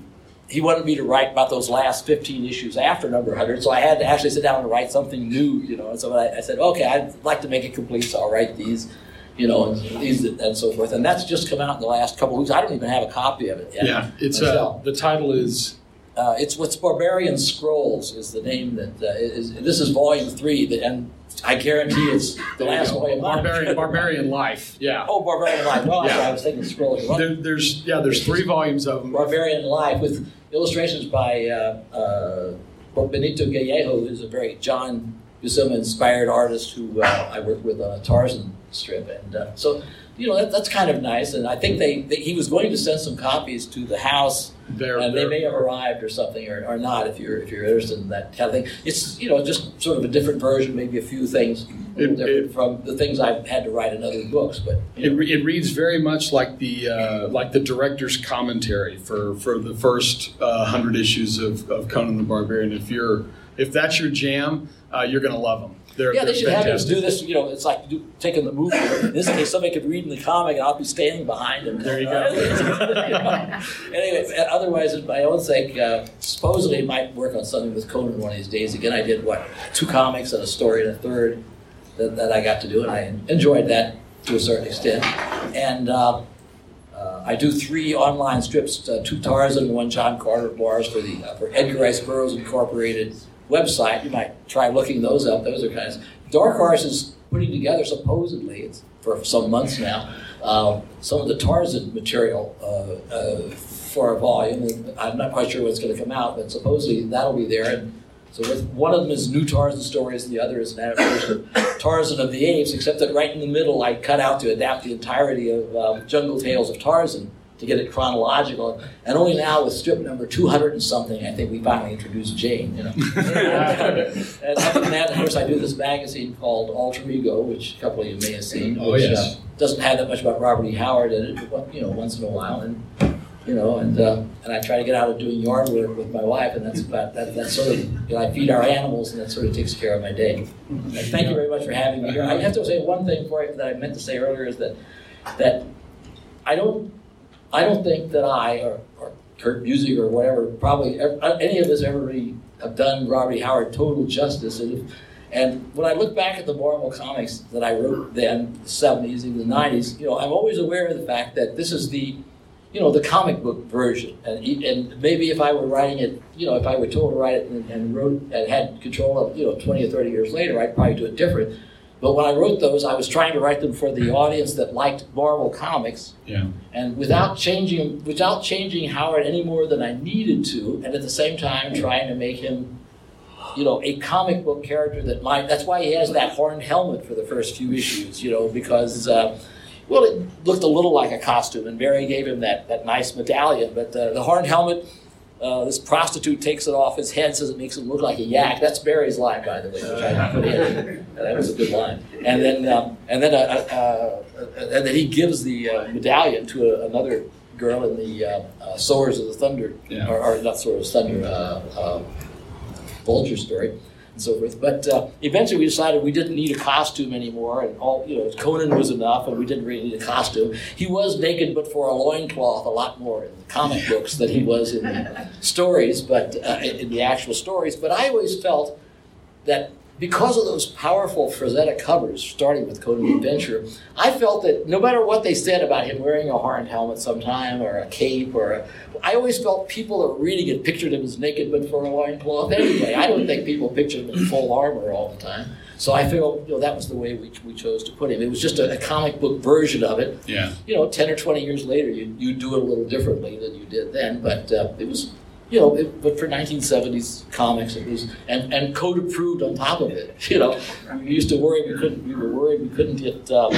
he wanted me to write about those last fifteen issues after number one hundred, so I had to actually sit down and write something new, you know. And so I, I said, okay, I'd like to make it complete, so I'll write these, you know, and these and so forth. And that's just come out in the last couple of weeks. I don't even have a copy of it yet. Yeah, it's uh, the title is. Uh, it's what's Barbarian Scrolls is the name that uh, is. This is volume three, that, and I guarantee it's the There you last go. volume. Barbarian, Barbarian Life. Yeah. Oh, Barbarian Life. Well, Yeah. I was thinking Scrolls. There, there's yeah, there's three volumes of them. Barbarian Life with illustrations by uh, uh, Benito Gallejo, who's a very John Buscema inspired artist who uh, I worked with on a Tarzan strip, and uh, so you know that, that's kind of nice. And I think they, they he was going to send some copies to the house. They're, and they they're- may have arrived or something, or, or not. If you're if you're interested in that kind of thing, it's you know just sort of a different version, maybe a few things a little It- different it- from the things I've had to write in other books. But you It, know. re- it reads very much like the uh, like the director's commentary for, for the first uh, hundred issues of, of Conan the Barbarian. If you're if that's your jam, uh, you're going to love them. They're, Yeah, they they're should have him fantastic. do this. You know, it's like do, taking the movie. In this case, somebody could read in the comic, and I'll be standing behind him. There you go. Anyway, otherwise, for my own sake, uh, supposedly I might work on something with Conan one of these days. Again, I did what two comics and a story and a third that, that I got to do, and I enjoyed that to a certain extent. And uh, uh, I do three online strips: uh, two Tarzan and one John Carter bars for the uh, for Edgar Rice Burroughs Incorporated website. You might try looking those up. Those are kinds. Dark Horse is putting together, supposedly, it's for some months now, uh, some of the Tarzan material uh, uh, for a volume. And I'm not quite sure what's going to come out, but supposedly that'll be there. And so with, one of them is New Tarzan Stories, and the other is an adaptation of Tarzan of the Apes, except that right in the middle I cut out to adapt the entirety of um, Jungle Tales of Tarzan to get it chronological. And only now with strip number two hundred and something, I think we finally introduced Jane, you know. And other than that, of course, I do this magazine called Alter Ego, which a couple of you may have seen, Oh, which yes. uh, doesn't have that much about Robert E. Howard in it, but, you know, once in a while. And you know, and uh, and I try to get out of doing yard work with my wife, and that's about that. That sort of, you know, I feed our animals, and that sort of takes care of my day. And thank you very much for having me here. I have to say one thing for you that I meant to say earlier is that that I don't I don't think that I or, or Kurt Busiek or whatever probably ever, any of us ever really have done Robert E. Howard total justice. And, if, and when I look back at the Marvel comics that I wrote then, the seventies, even the nineties, you know, I'm always aware of the fact that this is the you know, the comic book version, and and maybe if I were writing it, you know, if I were told to write it and, and wrote and had control of, you know, twenty or thirty years later, I'd probably do it different. But when I wrote those, I was trying to write them for the audience that liked Marvel comics, Yeah. and without changing without changing Howard any more than I needed to, and at the same time trying to make him, you know, a comic book character that might. That's why he has that horned helmet for the first few issues, you know, because. Uh, Well, it looked a little like a costume, and Barry gave him that, that nice medallion. But uh, the horned helmet, uh, this prostitute takes it off his head, says it makes him look like a yak. That's Barry's line, by the way, which I put in. And that was a good line. And then, um, and then, uh, uh, uh, and then he gives the uh, medallion to a, another girl in the uh, uh, Swords of the Thunder, Yeah. or, or not Swords of the Thunder, uh, uh, Vulture story. And so forth. But uh, eventually we decided we didn't need a costume anymore, and all, you know, Conan was enough, and we didn't really need a costume. He was naked, but for a loincloth, a lot more in the comic books than he was in the stories, but uh, in the actual stories. But I always felt that because of those powerful Frazetta covers, starting with Conan the Adventurer, I felt that no matter what they said about him wearing a horned helmet sometime, or a cape, or a, I always felt people that were reading it pictured him as naked but for a loincloth anyway. I don't think people pictured him in full armor all the time. So I feel, you know, that was the way we, we chose to put him. It was just a, a comic book version of it. Yeah. You know, ten or twenty years later, you you do it a little differently than you did then, but uh, it was... You know, it, but for nineteen seventies comics, it was, and, and code approved on top of it. You know, we used to worry we couldn't. We were worried we couldn't get. Um,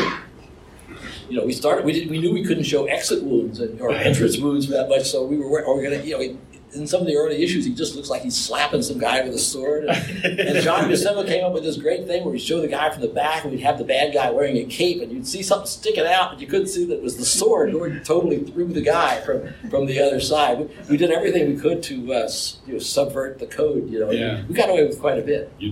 you know, we started. We did, We knew we couldn't show exit wounds and, or entrance wounds that much, so we were. Or we're gonna. You know, we, in some of the early issues, he just looks like he's slapping some guy with a sword. And, and John Buscema came up with this great thing where he'd show the guy from the back, and we'd have the bad guy wearing a cape, and you'd see something sticking out, and you couldn't see that it was the sword going totally through the guy from, from the other side. We, we did everything we could to uh, you know, subvert the code. You know, Yeah. we got away with quite a bit. You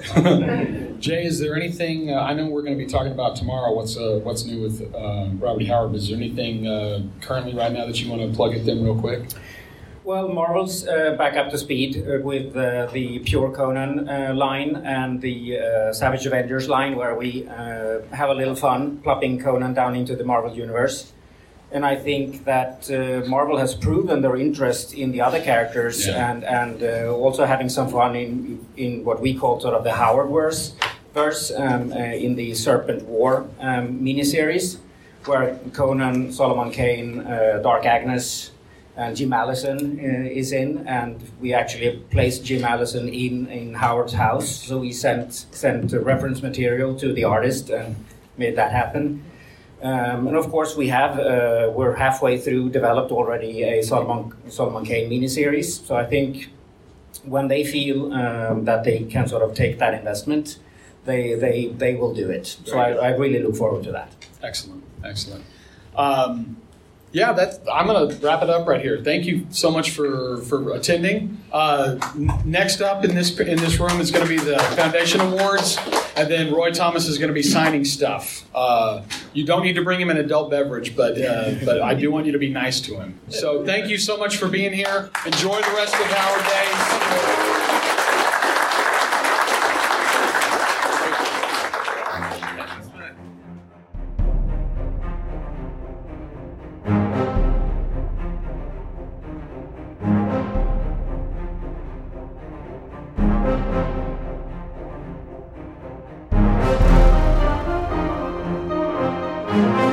did. Jay, is there anything? Uh, I know we're going to be talking about tomorrow. What's uh, what's new with uh, Robert E. Howard? Is there anything uh, currently right now that you want to plug at them real quick? Well, Marvel's uh, back up to speed uh, with uh, the Pure Conan uh, line and the uh, Savage Avengers line, where we uh, have a little fun plopping Conan down into the Marvel universe. And I think that uh, Marvel has proven their interest in the other characters, yeah. and and uh, also having some fun in in what we call sort of the Howard-verse, verse, um, uh, in the Serpent War um, miniseries, where Conan, Solomon Kane, uh, Dark Agnes, and Jim Allison uh, is in, and we actually placed Jim Allison in, in Howard's house. So we sent sent reference material to the artist and made that happen. Um, and of course, we have uh, we're halfway through developed already a Solomon Solomon Kane miniseries. So I think when they feel um, that they can sort of take that investment, they they they will do it. So I, I really look forward to that. Excellent, excellent. Um, Yeah, that's, I'm going to wrap it up right here. Thank you so much for, for attending. Uh, n- next up in this in this room is going to be the Foundation Awards, and then Roy Thomas is going to be signing stuff. Uh, you don't need to bring him an adult beverage, but uh, but I do want you to be nice to him. So thank you so much for being here. Enjoy the rest of Howard Days. Thank you.